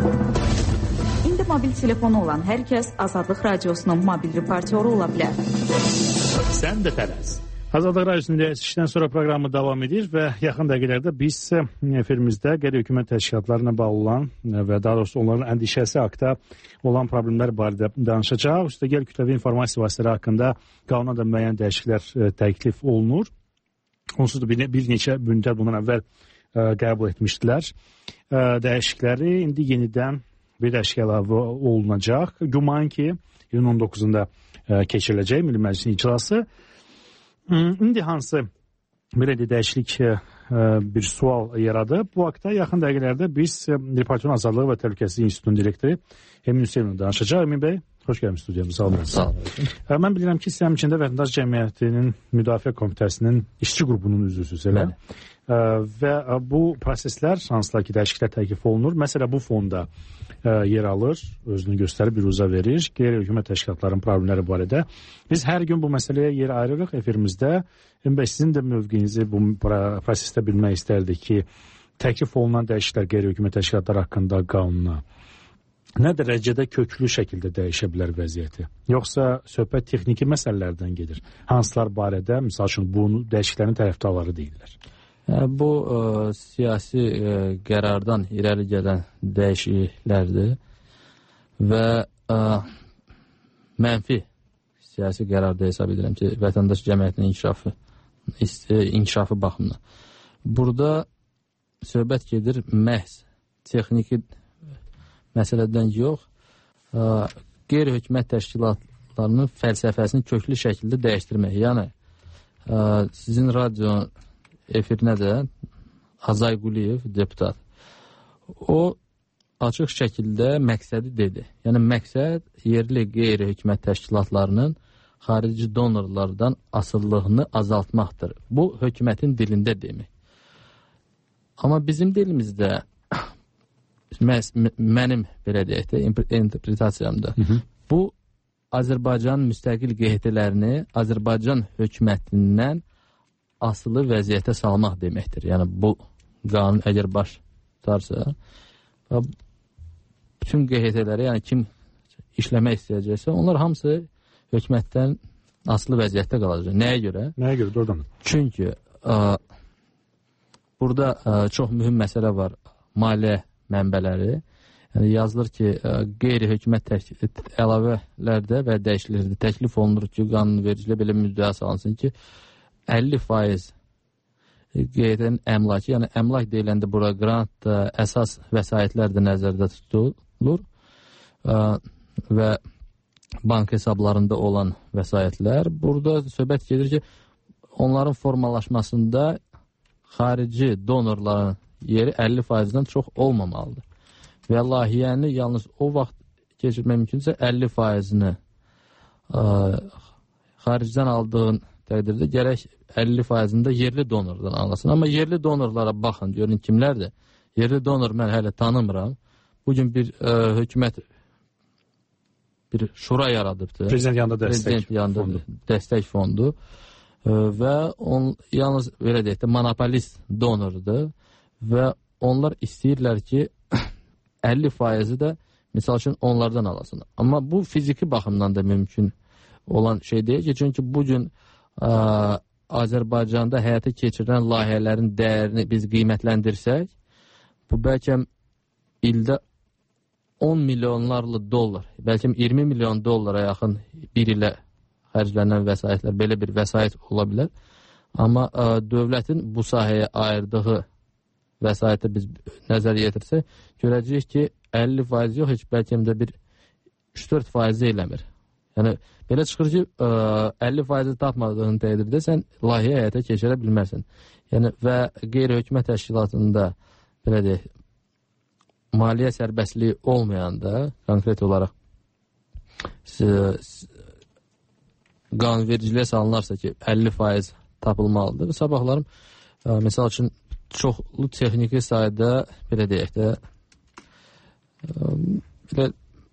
İndi mobil telefonu olan hər kəs Azadlıq radiosunun mobil reportyoru ola bilər. Sən də tələs. Azadlıq radiosunun işdən sonra proqramı davam edir və yaxın dəqiqələrdə biz efirimizdə qeyri-hökumət təşkilatlarına bağlı olan və daha doğrusu onların əndişəsi haqda olan problemlər barədə danışacaq. Üstəgəl kütləvi informasiya vasitələri haqqında qanuna da müəyyən dəyişikliklər təklif olunur. Onsuz da bir, bir neçə müddət bundan əvvəl ə, qəbul etmişdilər. Ə, dəyişiklikləri indi yenidən bir dəyişiklik əlavə olunacaq. Güman ki, iyun on doqquzunda ə, keçiriləcək Milli Məclisin iclası. İndi hansı belə dəyişiklik ə, bir sual yaradı. Bu haqda yaxın dəqiqələrdə biz Reportyorun Azadlığı və Təhlükəsizlik İnstitutunun direktori Emin Hüseynov danışacaq. Emin bəy, xoş gəlmişsiniz studiyamıza. Sağ olun. Sağ olun. Mən bilirəm ki, sizin içində Vətəndaş Cəmiyyətinin Müdafiə Komitəsinin işçi qrupunun üzvüsünüz, elə? Və bu proseslər, hansılar ki, dəyişikliklər təklif olunur. Məsələ bu fonda yer alır, özünü göstərib, bir uza verir. Qeyri-hökumət təşkilatların problemləri barədə. Biz hər gün bu məsələyə yer ayırırıq efirimizdə. Emin bəy, sizin də mövqeyinizi bu prosesdə bilmək istərdik ki, təklif olunan dəyişikliklər qeyri-hökumət təşkilatları haqqında qanuna nə dərəcədə köklü şəkildə dəyişə bilər vəziyyəti? Yoxsa söhbət texniki məsələlərdən gedir? Hansılar barədə, misal üçün, bu dəyişikliklərin tərəfdarları deyirlər? Bu ə, siyasi ə, qərardan irəli gələn dəyişikliklərdir və ə, mənfi siyasi qərarda hesab edirəm ki, vətəndaş cəmiyyətinin inkişafı, inkişafı baxımına. Burada söhbət gedir məhz texniki məsələdən yox, ə, qeyri-hökumət təşkilatlarının fəlsəfəsini köklü şəkildə dəyişdirmək. Yəni, ə, sizin radio efirinə də Azay Quliyev, deputat, o açıq şəkildə məqsədi dedi. Yəni, məqsəd yerli qeyri-hökumət təşkilatlarının xarici donorlardan asıllığını azaltmaqdır. Bu, hökumətin dilində demək. Amma bizim dilimizdə mənim belə deyək də interpretasiyamda hı -hı. bu Azərbaycan müstəqil Q H T-lərini Azərbaycan hökumətindən asılı vəziyyətə salmaq deməkdir. Yəni bu qanun əgər baş tutarsa bütün Q H T-ləri, yəni kim işləmək istəyəcəksə, onlar hamısı hökumətdən asılı vəziyyətdə qalacaq. Nəyə görə? Nəyə görə? Doğrudan. Çünki ə, burada ə, çox mühüm məsələ var. Maliyyə mənbələri. Yəni yazılır ki, qeyri-hökumət əlavələrdə və dəyişikliklərdə təklif olunur ki, qanunvericilə belə müddəa salınsın ki, əlli faiz Q E T-nin əmlakı, yəni əmlak deyiləndə bura qrant, əsas vəsaitlər də nəzərdə tutulur və bank hesablarında olan vəsaitlər. Burada söhbət gedir ki, onların formalaşmasında xarici donorların yeri əlli faizdən çox olmamalıdır. Və layihəni yalnız o vaxt keçirmək mümkünsə əlli faizini ə, xaricdən aldığın təqdirdə gərək əlli faizini də yerli donordan alasın. Amma yerli donorlara baxın, görün kimlərdir. Yerli donor mən hələ tanımıram. Bugün bir ə, hökumət bir şura yaradıbdır. Prezident yanında dəstək Prezident yanında fondu. Dəstək fondu. Ə, və on, yalnız belə deyək də monopolist donordur və onlar istəyirlər ki, əlli faizi də misal üçün onlardan alasın. Amma bu fiziki baxımdan da mümkün olan şey deyil ki, çünki bugün ə, Azərbaycanda həyata keçirilən layihələrin dəyərini biz qiymətləndirsək, bu bəlkə ildə on milyonlarla dollar, bəlkə iyirmi milyon dollara yaxın bir ilə xərclənən vəsaitlər, belə bir vəsait ola bilər. Amma ə, dövlətin bu sahəyə ayırdığı vəsaiti biz nəzərə yetirsək, görəcəyik ki, əlli faiz yox, heç bəlkə də bir üç dörd faizi eləmir. Yəni, belə çıxır ki, ə, əlli faizi tapmadığın təqdirdə sən layihə həyata keçirə bilmərsən. Yəni, və qeyri-hökumət təşkilatında, belə deyək, maliyyə sərbəstliyi olmayanda, konkret olaraq qanunvericiliyə salınarsa ki, əlli faiz tapılmalıdır. Sabahlarım, ə, misal üçün, çoxlu texniki sayda, belə deyək də, belə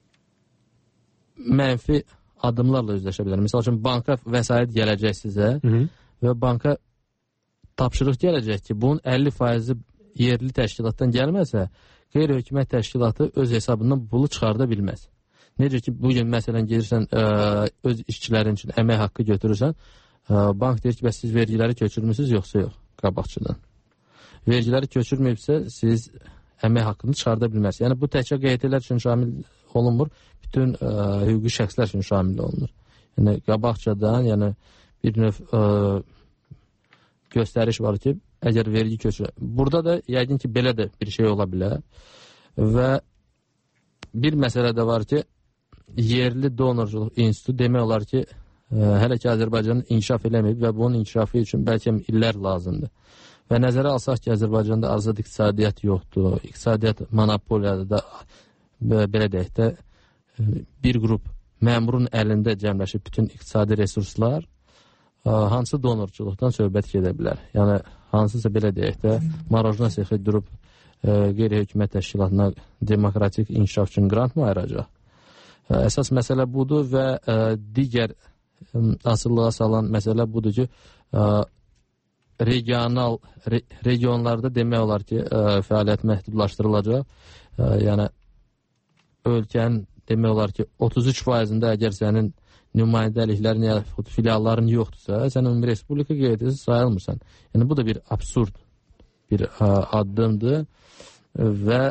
mənfi adımlarla üzləşə bilər. Misal üçün, banka vəsait gələcək sizə Hı -hı. və banka tapşırıq gələcək ki, bunun əlli faizi yerli təşkilatdan gəlməsə, qeyri-hökumət təşkilatı öz hesabından pulu çıxarda bilməz. Necə ki, bugün məsələn gelirsən, ə, öz işçilərin üçün əmək haqqı götürürsən, ə, bank deyir ki, bəs siz vergiləri köçürmüsünüz, yoxsa yox, qabaqçıdan. Vergiləri köçürməyibsə, siz əmək haqqını çıxarda bilmərsiniz. Yəni, bu təkcə Q E T-lər üçün şamil olunmur, bütün ə, hüquqi şəxslər üçün şamil olunur. Yəni, qabaqçadan, yəni, bir növ ə, göstəriş var ki, əgər vergi köçürür. Burada da, yəqin ki, belə də bir şey ola bilər. Və bir məsələ də var ki, yerli donorculuq institutu demək olar ki, ə, hələ ki, Azərbaycanın inkişaf eləməyib və bunun inkişafı üçün bəlkə illər lazımdır. Və nəzərə alsaq ki, Azərbaycanda azad iqtisadiyyat yoxdur, iqtisadiyyat monopoliyadır da, belə deyək də, bir qrup məmurun əlində cəmləşib bütün iqtisadi resurslar, hansı donorçuluqdan söhbət gedə bilər? Yəni, hansısa belə deyək də, marojna sexi durub qeyri-hökumət təşkilatına demokratik inkişaf üçün qrant mı ayıracaq? Əsas məsələ budur və digər asıllığa salan məsələ budur ki, regional, re, regionlarda demək olar ki, ə, fəaliyyət məhdudlaşdırılacaq. Ə, yəni, ölkənin demək olar ki, otuz üç faizində əgər sənin nümayəndəliklərin ya filialların yoxdursa, sən ümumi respublika Q E T-si sayılmırsan. Yəni, bu da bir absurd bir ə, addımdır və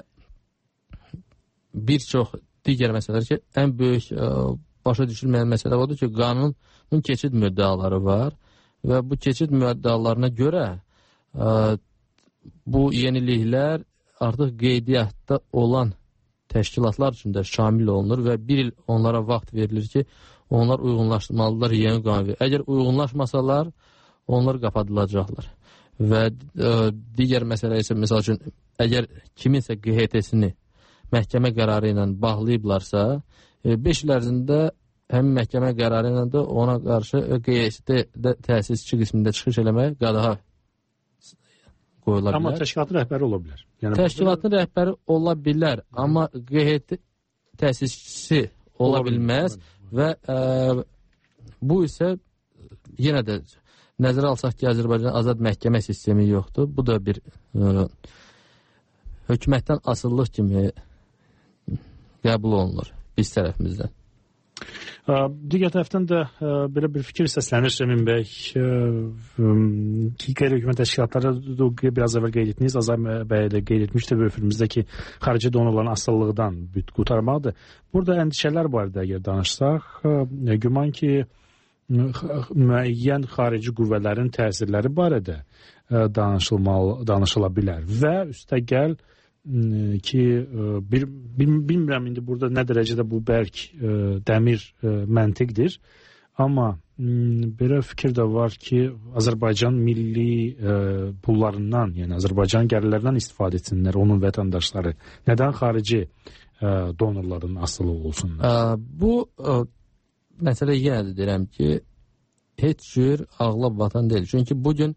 bir çox digər məsələlər ki, ən böyük ə, başa düşülməyən məsələ odur ki, qanunun keçid müddəaları var. Və bu keçid müəddəalarına görə ə, bu yeniliklər artıq qeydiyyatda olan təşkilatlar üçün də şamil olunur və bir il onlara vaxt verilir ki, onlar uyğunlaşdırmalıdırlar yeni qanun. Əgər uyğunlaşmasalar, onlar qapadılacaqlar. Və ə, digər məsələ isə, məsəl üçün, əgər kiminsə Q H T-sini məhkəmə qərarı ilə bağlayıblarsa, beş il ərzində həmin məhkəmə qərarı ilə də ona qarşı Q E T-də təsisçi qismində çıxış eləmək qadağa qoyula bilər. Amma təşkilatın rəhbəri ola bilər. Yəni, təşkilatın burada... rəhbəri ola bilər, amma Q H T təsisçisi ola, ola bilməz və ə, bu isə yenə də nəzərə alsaq ki, Azərbaycan azad məhkəmə sistemi yoxdur. Bu da bir ə, hökumətdən asıllıq kimi qəbul olunur biz tərəfimizdən. Digər tərəfdən də belə bir fikir səslənir Şəmin bəy ki, qeyri-hökumət təşkilatları biraz əvvəl qeyd etdiniz, Azər bəy də qeyd etmişdi bu öfürümüzdə ki, xarici donorların asılılıqdan qurtarmaqdır. Burada əndişələr barədə əgər danışsaq, güman ki, müəyyən xarici qüvvələrin təsirləri barədə danışıla bilər və üstəgəl ki, bir, bilmirəm indi burada nə dərəcədə bu bərk ə, dəmir ə, məntiqdir, amma m, belə fikir də var ki, Azərbaycan milli ə, pullarından, yəni Azərbaycan gəlirlərindən istifadə etsinlər onun vətəndaşları. Nədən xarici ə, donorların asılı olsunlar? Ə, bu ə, məsələ yenə də deyirəm ki, heç cür ağla batan deyil. Çünki bugün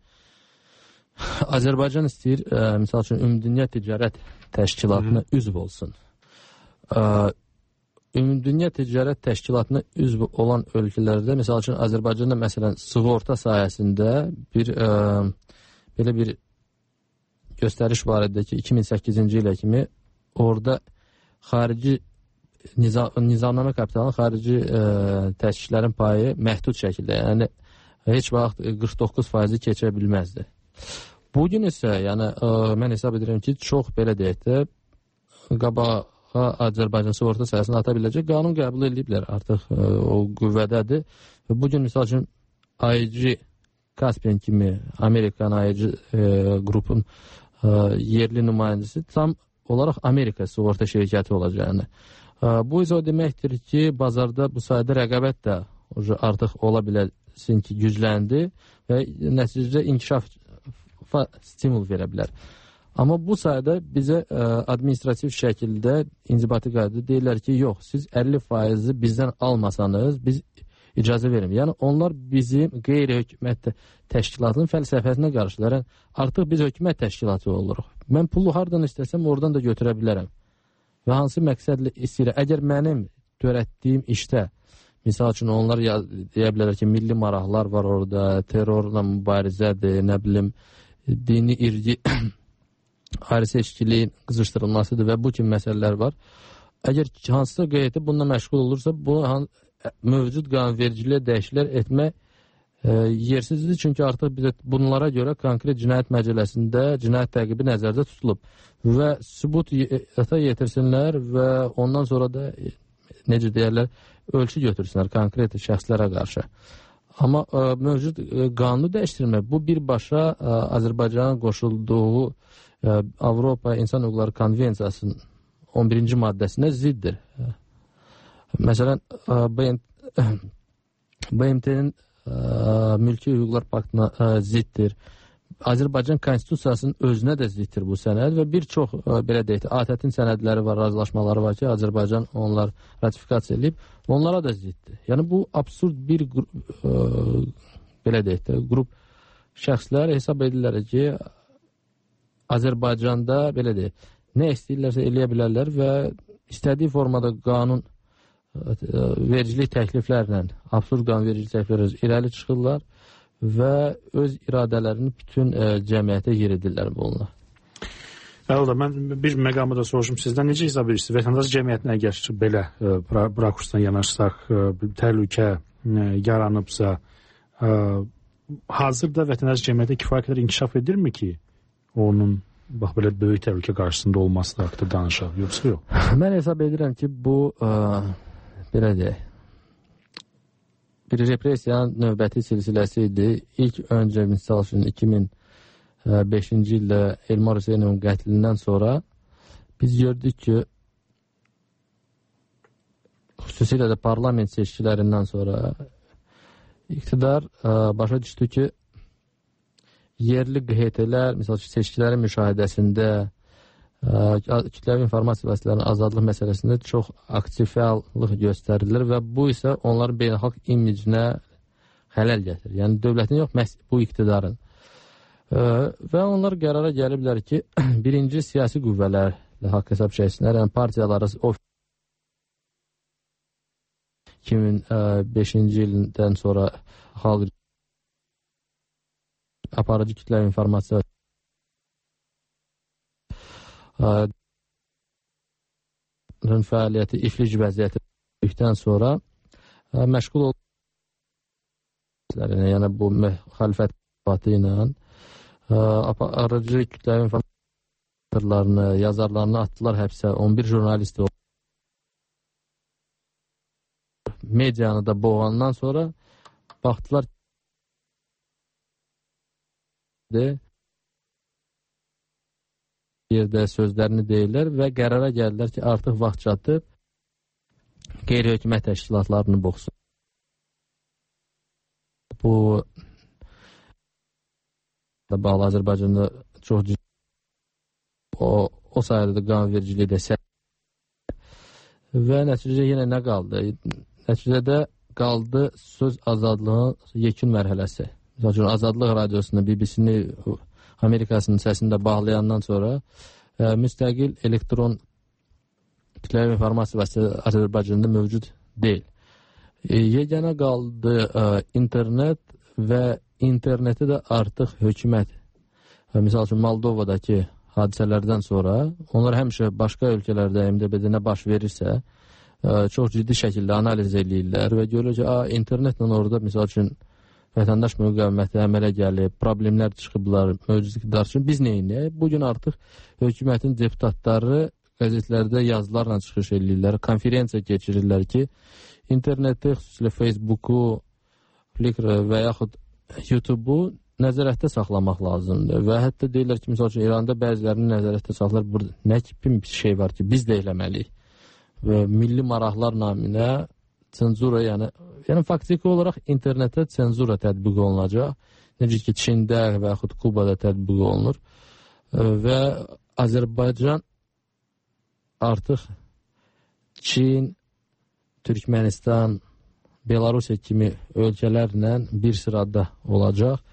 Azərbaycan istəyir, ə, misal üçün, Ümumdünya Ticarət Təşkilatına üzv olsun. Ə, Ümumdünya Ticarət Təşkilatına üzv olan ölkələrdə, misal üçün, Azərbaycanda məsələn, sığorta sayəsində bir ə, belə bir göstəriş var idi ki, iki min səkkizinci ilə kimi orada xarici nizam, nizamnamə kapitalının xarici ə, təşkilərin payı məhdud şəkildə, yəni heç vaxt qırx doqquz faizi keçə bilməzdi. Bugün isə, yəni, ə, mən hesab edirəm ki, çox belə deyək də, qabağa Azərbaycan sığorta sayəsini ata biləcək qanun qəbul ediblər, artıq ə, o qüvvədədir. Və bugün, misal üçün, I G Caspian kimi Amerikan I G ə, qrupun ə, yerli nümayəndəsi tam olaraq Amerika sığorta şirkəti olacağını. Ə, bu isə o deməkdir ki, bazarda bu sayədə rəqabət də artıq ola biləsin ki, gücləndi və nəticədə inkişaf stimul verə bilər. Amma bu sayədə bizə ə, administrativ şəkildə inzibati qaydada deyirlər ki, yox, siz əlli faizi bizdən almasanız, biz icazə verim. Yəni, onlar bizim qeyri-hökumət təşkilatının fəlsəfəsinə qarşılar. Yəni, artıq biz hökumət təşkilatı oluruq. Mən pulu hardan istəsəm, oradan da götürə bilərəm. Və hansı məqsədlə istəyirəm? Əgər mənim törətdiyim işdə, misal üçün, onlar deyə bilərlər ki, milli maraqlar var orada, terrorla mübarizədir, nə bilim, dini irgi ayrı seçkiliyin qızışdırılmasıdır və bu kimi məsələlər var. Əgər hansısa qeydiyyəti bununla məşğul olursa, bu mövcud qanunvericiliyə dəyişikliklər etmək e, yersizdir. Çünki artıq bizə bunlara görə konkret cinayət məcəlləsində cinayət təqibi nəzərdə tutulub və sübut yata yetirsinlər və ondan sonra da necə deyərlər, ölçü götürsünlər konkret şəxslərə qarşı. Amma ə, mövcud ə, qanunu dəyişdirmək, bu birbaşa ə, Azərbaycanın qoşulduğu ə, Avropa İnsan Hüquqları Konvensiyasının on birinci maddəsinə ziddir. Məsələn, B M T-nin mülki hüquqlar paktına ə, ziddir. Azərbaycan Konstitusiyasının özünə də ziddir bu sənəd və bir çox ə, belə deyək, A T Ə-tin sənədləri var, razılaşmaları var ki, Azərbaycan onlar ratifikasiya edib, onlara da ziddir. Yəni bu absurd bir ə, belə deyək də, qrup şəxslər hesab edirlər ki, Azərbaycanda belə deyək, nə istəyirlərsə eləyə bilərlər və istədiyi formada qanun ə, vericilik təkliflərlə, absurd qanun vericilik təkliflərlə irəli çıxırlar və öz iradələrini bütün ə, cəmiyyətə yeridirlər bununla. Əldə, mən bir məqamı da soruşum sizdən. Necə hesab edirsiniz? Vətəndaş cəmiyyətinə əgər belə bu rakursdan yanaşsaq, təhlükə yaranıbsa, ə, hazırda vətəndaş cəmiyyəti kifayət qədər inkişaf edirmi ki, onun bax belə böyük təhlükə qarşısında olması da haqqında danışaq, yoxsa yox? Mən hesab edirəm ki, bu ə, belə deyək, bir repressiyanın növbəti silsiləsi idi. İlk öncə, misal üçün, iki min beşinci ildə Elmar Hüseynovun qətlindən sonra biz gördük ki, xüsusilə də parlament seçkilərindən sonra iqtidar ə, başa düşdü ki, yerli Q H T-lər, misal üçün, seçkilərin müşahidəsində, kütləvi informasiya vasitələrinin azadlıq məsələsində çox aktiv fəallıq göstərilir və bu isə onların beynəlxalq imicinə xələl gətirir. Yəni, dövlətin yox, məhz bu iqtidarın. Və onlar qərara gəliblər ki, birinci siyasi qüvvələrlə haqq hesab çəksinlər, yəni partiyaları iki min beşinci ildən sonra xalq aparıcı kütləvi informasiya fəaliyyəti iflic vəziyyəti böyükdən sonra məşğul olub, yəni bu müxalifət batı ilə aracı kütləvi informatorlarını, yazarlarını atdılar həbsə, on bir jurnalisti medianı da boğandan sonra baxdılar yerdə sözlərini deyirlər və qərara gəldilər ki, artıq vaxt çatıb qeyri-hökumət təşkilatlarını boxsun. Bu da bağlı Azərbaycanda çox o, o sayədə də qanunvericiliyi də səh və nəticədə yenə nə qaldı? Nəticədə qaldı söz azadlığının yekun mərhələsi. Məsəl üçün, Azadlıq Radiosunu, B B C-ni, Amerikasının səsində bağlayandan sonra ə, müstəqil elektron kütləvi informasiya vasitəsi Azərbaycanda mövcud deyil. E, yeganə qaldı ə, internet və interneti də artıq hökumət. Və misal üçün, Moldovadakı hadisələrdən sonra onlar həmişə başqa ölkələrdə M D B-də nə baş verirsə ə, çox ciddi şəkildə analiz edirlər və görür ki, a, internetlə orada misal üçün vətəndaş müqaviməti əmələ gəlib, problemlər çıxıblar, mövcud iqtidar üçün biz neyinəyək? Bugün artıq hökumətin deputatları qəzetlərdə yazılarla çıxış edirlər, konferensiya keçirirlər ki, interneti, xüsusilə Facebooku, Flickr və yaxud YouTube-u nəzarətdə saxlamaq lazımdır və hətta deyirlər ki, misal üçün İranda bəzilərini nəzarətdə saxlar, burada nə kimi bir şey var ki, biz də eləməliyik və milli maraqlar naminə senzura, yəni, yəni faktiki olaraq internetə senzura tətbiq olunacaq. Necə ki, Çində və yaxud Kubada tətbiq olunur və Azərbaycan artıq Çin, Türkmənistan, Belarusiya kimi ölkələrlə bir sırada olacaq.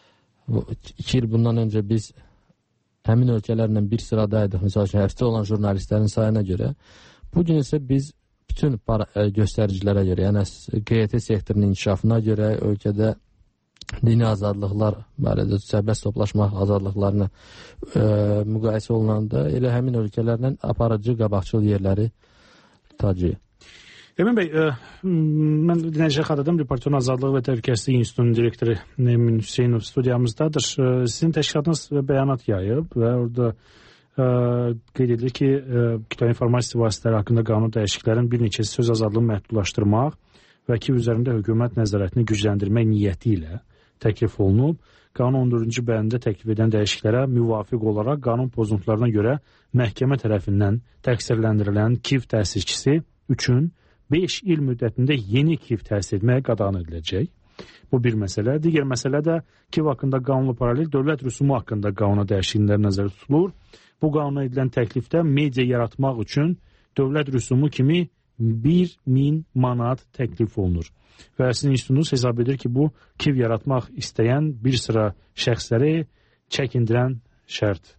İki il bundan öncə biz həmin ölkələrlə bir sıradaydıq. Məsəl üçün, həbsdə olan jurnalistlərin sayına görə. Bugün isə biz bütün göstəricilərə görə, yəni Q E T sektorunun inkişafına görə ölkədə dini azadlıqlar barədə sərbəst toplaşmaq azadlıqlarına e, müqayisə olunanda elə həmin ölkələrlə aparıcı qabaqçıl yerləri tacıyır. Emin bəy, e, mən dinləyicilər xatırladım, Reportyorun Azadlığı və Təhlükəsizlik İnstitutunun direktoru Emin Hüseynov studiyamızdadır. E, sizin təşkilatınız bəyanat yayıb və orada Ə, qeyd edilir ki, ə, kütləvi informasiya vasitələri haqqında qanun dəyişikliklərin bir neçəsi söz azadlığını məhdudlaşdırmaq və ki, üzərində hökumət nəzarətini gücləndirmək niyyəti ilə təklif olunub. Qanun on dördüncü bəndində təklif edən dəyişikliklərə müvafiq olaraq qanun pozuntularına görə məhkəmə tərəfindən təqsirləndirilən K İ V təsisçisi üçün beş il müddətində yeni K İ V təsis etməyə qadağan ediləcək. Bu bir məsələ. Digər məsələ də K İ V haqqında qanunla paralel dövlət rüsumu haqqında qanuna dəyişikliklər nəzərdə tutulur. Bu qanuna edilən təklifdə media yaratmaq üçün dövlət rüsumu kimi bir min manat təklif olunur. Və sizin institutunuz hesab edir ki, bu K İ V yaratmaq istəyən bir sıra şəxsləri çəkindirən şərt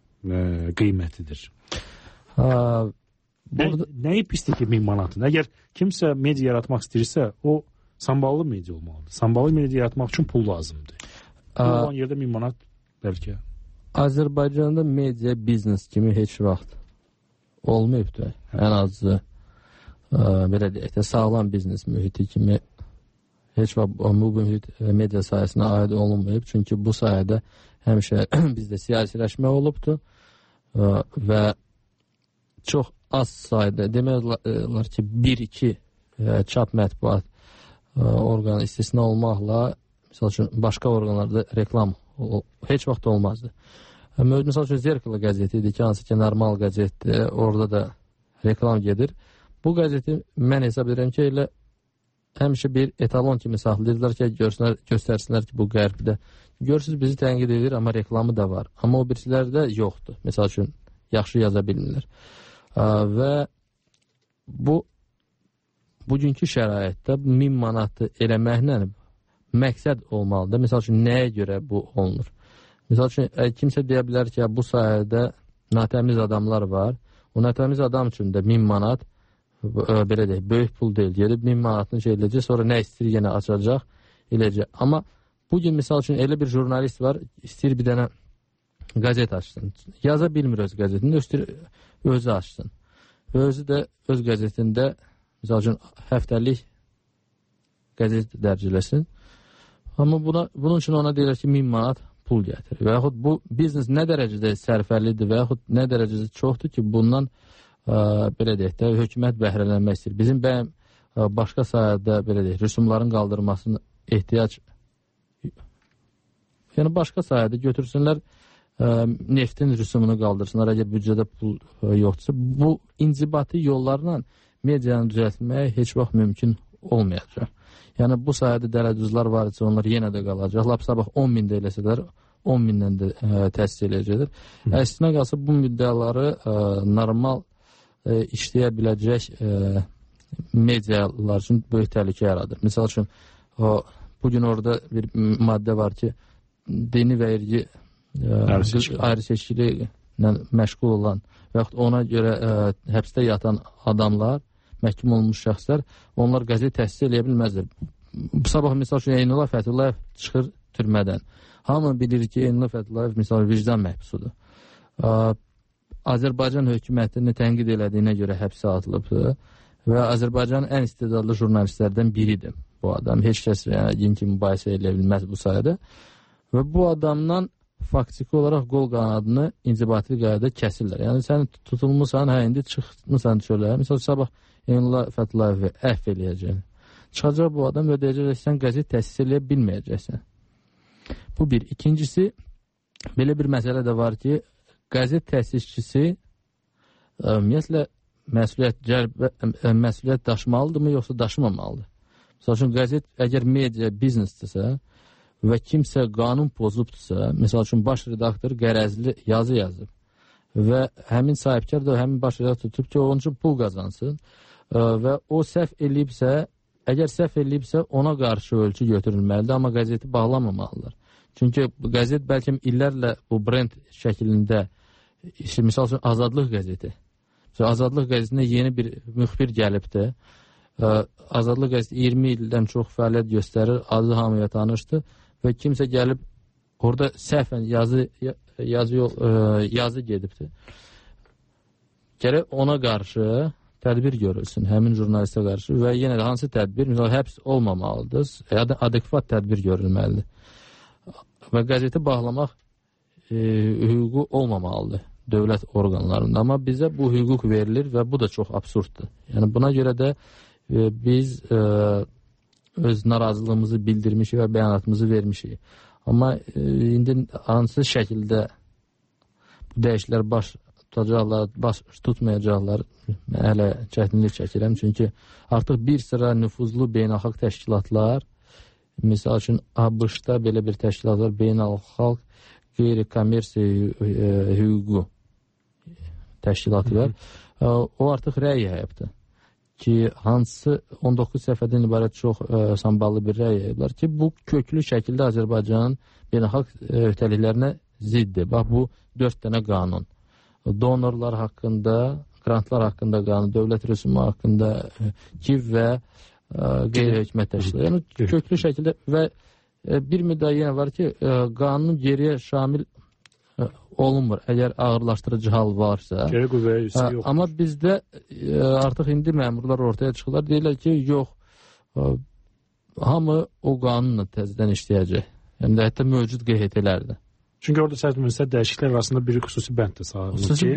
e, qiymətidir. Ha, burada... Nə, nəyi pisdir ki, min manatın? Əgər kimsə media yaratmaq istəyirsə, o samballı media olmalıdır. Samballı media yaratmaq üçün pul lazımdır. Bu olan yerdə min manat bəlkə. Azərbaycanda media biznes kimi heç vaxt olmayıbdır. Ən azı ə, belə deyək də sağlam biznes mühiti kimi heç vaxt bu mühit media sahəsinə aid olunmayıb. Çünki bu sayədə həmişə bizdə siyasiləşmə olubdur ə, və çox az sayədə demək olar ki, bir iki çap mətbuat ə, orqanı istisna olmaqla misal üçün başqa orqanlarda reklam heç vaxt olmazdı. Məsəl üçün Zerkala qəzeti idi ki, hansı ki, normal qəzetdir, orada da reklam gedir. Bu qəzeti mən hesab edirəm ki, elə həmişə bir etalon kimi saxlayırlar ki, görsünlər, göstərsinlər ki, bu qərbdə. Görürsünüz, bizi tənqid edir, amma reklamı da var. Amma o birisilərdə yoxdur. Məsəl üçün, yaxşı yaza bilmirlər. Və bu, bugünkü şəraitdə min manatı eləməklə məqsəd olmalıdır. Məsəl üçün, nəyə görə bu olunur? Məsəl üçün, kimsə deyə bilər ki, bu sayədə natəmiz adamlar var. O natəmiz adam üçün də min manat, belə deyək, böyük pul deyil. Gedib min manatını şey edəcək, sonra nə istəyir yenə açacaq, eləcək. Amma bugün misal üçün elə bir jurnalist var, istəyir bir dənə qəzet açsın. Yaza bilmir öz qəzetini, istəyir özü açsın. Və özü də öz qəzetində, misal üçün, həftəlik qəzet dərc eləsin. Amma buna, bunun üçün ona deyirlər ki, min manat pul gətirir. Və yaxud bu biznes nə dərəcədə sərfəlidir və yaxud nə dərəcədə çoxdur ki, bundan ə, belə deyək də, hökumət bəhrələnmək istəyir. Bizim bəyəm ə, başqa sahədə belə deyək, rüsumların qaldırılmasına ehtiyac, yəni başqa sahədə götürsünlər, ə, neftin rüsumunu qaldırsınlar, əgər büdcədə pul ə, yoxdursa, bu incibati yollarla medianı düzəltməyə heç vaxt mümkün olmayacaq. Yəni bu sayədə dələduzlar var isə onlar yenə də qalacaq. Lap sabah on min də eləsələr, on mindən də ə, təsis eləyəcəkdir. Əslinə qalsa bu müddəaları ə, normal ə, işləyə biləcək ə, medialar üçün böyük təhlükə yaradır. Misal üçün, o, bugün orada bir maddə var ki, dini və irgi ayrı seçkili ilə məşğul olan və yaxud ona görə ə, həbsdə yatan adamlar, məhkum olmuş şəxslər, onlar qəzet təsis eləyə bilməzdir. Sabah, misal üçün, Eynullah Fəthullayev çıxır türmədən. Hamı bilir ki, Eynullah Fəthullayev, misal, vicdan məhbusudur. Azərbaycan hökumətini tənqid elədiyinə görə həbsə atılıbdır və Azərbaycanın ən istedadlı jurnalistlərdən biridir bu adam. Heç kəs yəni, ki, mübahisə eləyə bilməz bu sayədə. Və bu adamdan faktiki olaraq qol qanadını inzibati qayada kəsirlər. Yəni, sən tutulmusan, hə, indi çıxmısan çölə. Misal, sabah Eynullah Fəthullayevi əhv eləyəcək. Çıxacaq bu adam və deyəcək, sən qəzet təsis eləyə bilməyəcəksən. Bu bir. İkincisi, belə bir məsələ də var ki, qəzet təsisçisi ümumiyyətlə məsuliyyət, cərbə, məsuliyyət daşımalıdırmı, yoxsa daşımamalıdır? Məsəl üçün, qəzet əgər media biznesdirsə və kimsə qanun pozubdursa, məsəl üçün, baş redaktor qərəzli yazı yazıb və həmin sahibkar da həmin baş redaktor tutub ki, onun üçün pul qazansın və o səhv eləyibsə, əgər səhv eləyibsə, ona qarşı ölçü götürülməlidir, amma qəzeti bağlamamalıdır. Çünki qəzet bəlkə illərlə bu brend şəklində, işte, misal üçün, Azadlıq qəzeti. Azadlıq qəzetində yeni bir müxbir gəlibdir. Azadlıq qəzeti iyirmi ildən çox fəaliyyət göstərir, adı hamıya tanışdır və kimsə gəlib orada səhvən yazı, yazı, yazı gedibdir. Gərək ona qarşı tədbir görülsün, həmin jurnalistə qarşı və yenə də hansı tədbir, misal, həbs olmamalıdır, adekvat tədbir görülməlidir. Və qəzeti bağlamaq e, hüququ olmamalıdır dövlət orqanlarında, amma bizə bu hüquq verilir və bu da çox absurddur. Yəni, buna görə də e, biz e, öz narazılığımızı bildirmişik və bəyanatımızı vermişik. Amma e, indi hansı şəkildə bu dəyişikliklər baş tutacaqlar, baş tutmayacaqlar, hələ çətinlik çəkirəm. Çünki artıq bir sıra nüfuzlu beynəlxalq təşkilatlar, misal üçün A B Ş-da belə bir təşkilat var, beynəlxalq qeyri-kommersiya hüququ təşkilatı var. O artıq rəy yayıbdır ki, hansı on doqquz səhifədən ibarət çox ə, samballı bir rəy yayıblar ki, bu köklü şəkildə Azərbaycanın beynəlxalq öhdəliklərinə ziddir. Bax, bu dörd dənə qanun. Donorlar haqqında, grantlar haqqında qanun, dövlət rüsumu haqqında K İ V və qeyri-hökumət təşkilatı. Yəni, köklü şəkildə və e, bir müddəa yenə var ki, e, qanun geriyə şamil e, olunmur, əgər ağırlaşdırıcı hal varsa. Geri qüvvəyə üstü yoxdur. Amma bizdə e, artıq indi məmurlar ortaya çıxırlar, deyirlər ki, yox, e, hamı o qanunla təzədən işləyəcək. Yəni də hətta mövcud Q H T-lərdə. Çünki orada səhv dəyişikliklər arasında bir xüsusi bənd də sağlanır ki,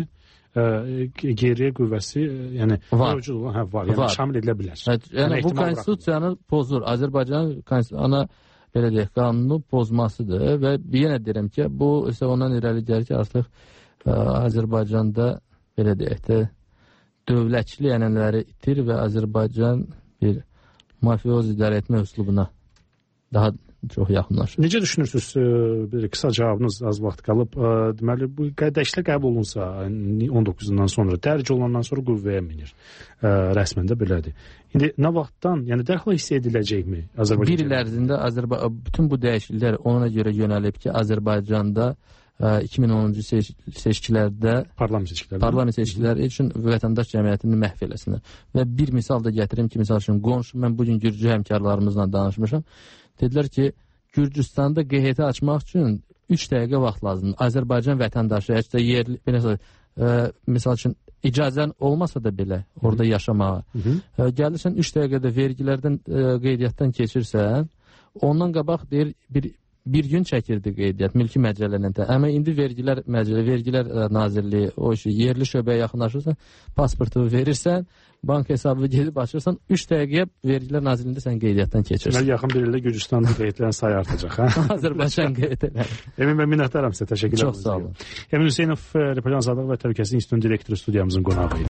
e, geriyə qüvvəsi, e, yəni var. Mövcud olan, hə, var, yəni var. Şamil edilə bilər. Hə, yəni, yəni bu konstitusiyanı pozur. Azərbaycan ana belə deyək, qanunu pozmasıdır və yenə deyirəm ki, bu isə ondan irəli gəlir ki, artıq ə, Azərbaycanda belə deyək də dövlətçilik ənənələri itir və Azərbaycan bir mafioz idarə etmə üslubuna daha çox yaxınlaşır. Necə düşünürsünüz, bir qısa cavabınız az vaxt qalıb, deməli, bu dəyişikliklər qəbul olunsa on doqquzundan sonra, dərc olandan sonra qüvvəyə minir. Rəsmən də belədir. İndi nə vaxtdan, yəni dərhal hiss ediləcəkmi Azərbaycan? Bir il ərzində Azərba bütün bu dəyişikliklər ona görə yönəlib ki, Azərbaycanda iki min onuncu seç seçkilərdə parlament seçkiləri parlament seçkiləri üçün vətəndaş cəmiyyətini məhv eləsinlər. Və bir misal da gətirim ki, misal üçün qonşu, mən bugün Gürcü həmkarlarımızla danışmışam. Dedilər ki, Gürcüstanda Q H T açmaq üçün üç dəqiqə vaxt lazımdır. Azərbaycan vətəndaşı, hətta yerli, belə, ə, misal üçün icazən olmasa da belə orada yaşamağa. Hı -hı. Ə, gəlirsən üç dəqiqədə vergilərdən ə, qeydiyyatdan keçirsən, ondan qabaq deyir bir bir gün çəkirdi qeydiyyat mülki məcəllələrində. Amma indi vergilər məcəllə, vergilər ə, nazirliyi o şey yerli şöbəyə yaxınlaşırsan, pasportu verirsən, bank hesabı gedib açırsan, üç dəqiqəyə vergilər nazirliyində sən qeydiyyatdan keçirsən. Mən yaxın bir ildə Gürcüstanda qeydlərin sayı artacaq, hə? Azərbaycan qeydləri. Emin bəy, minnətdaram sizə, təşəkkürlər. Çox sağ olun. Emin Hüseynov, Reportaj Azadlıq və Təhlükəsizlik İnstitutunun direktoru studiyamızın qonağı idi.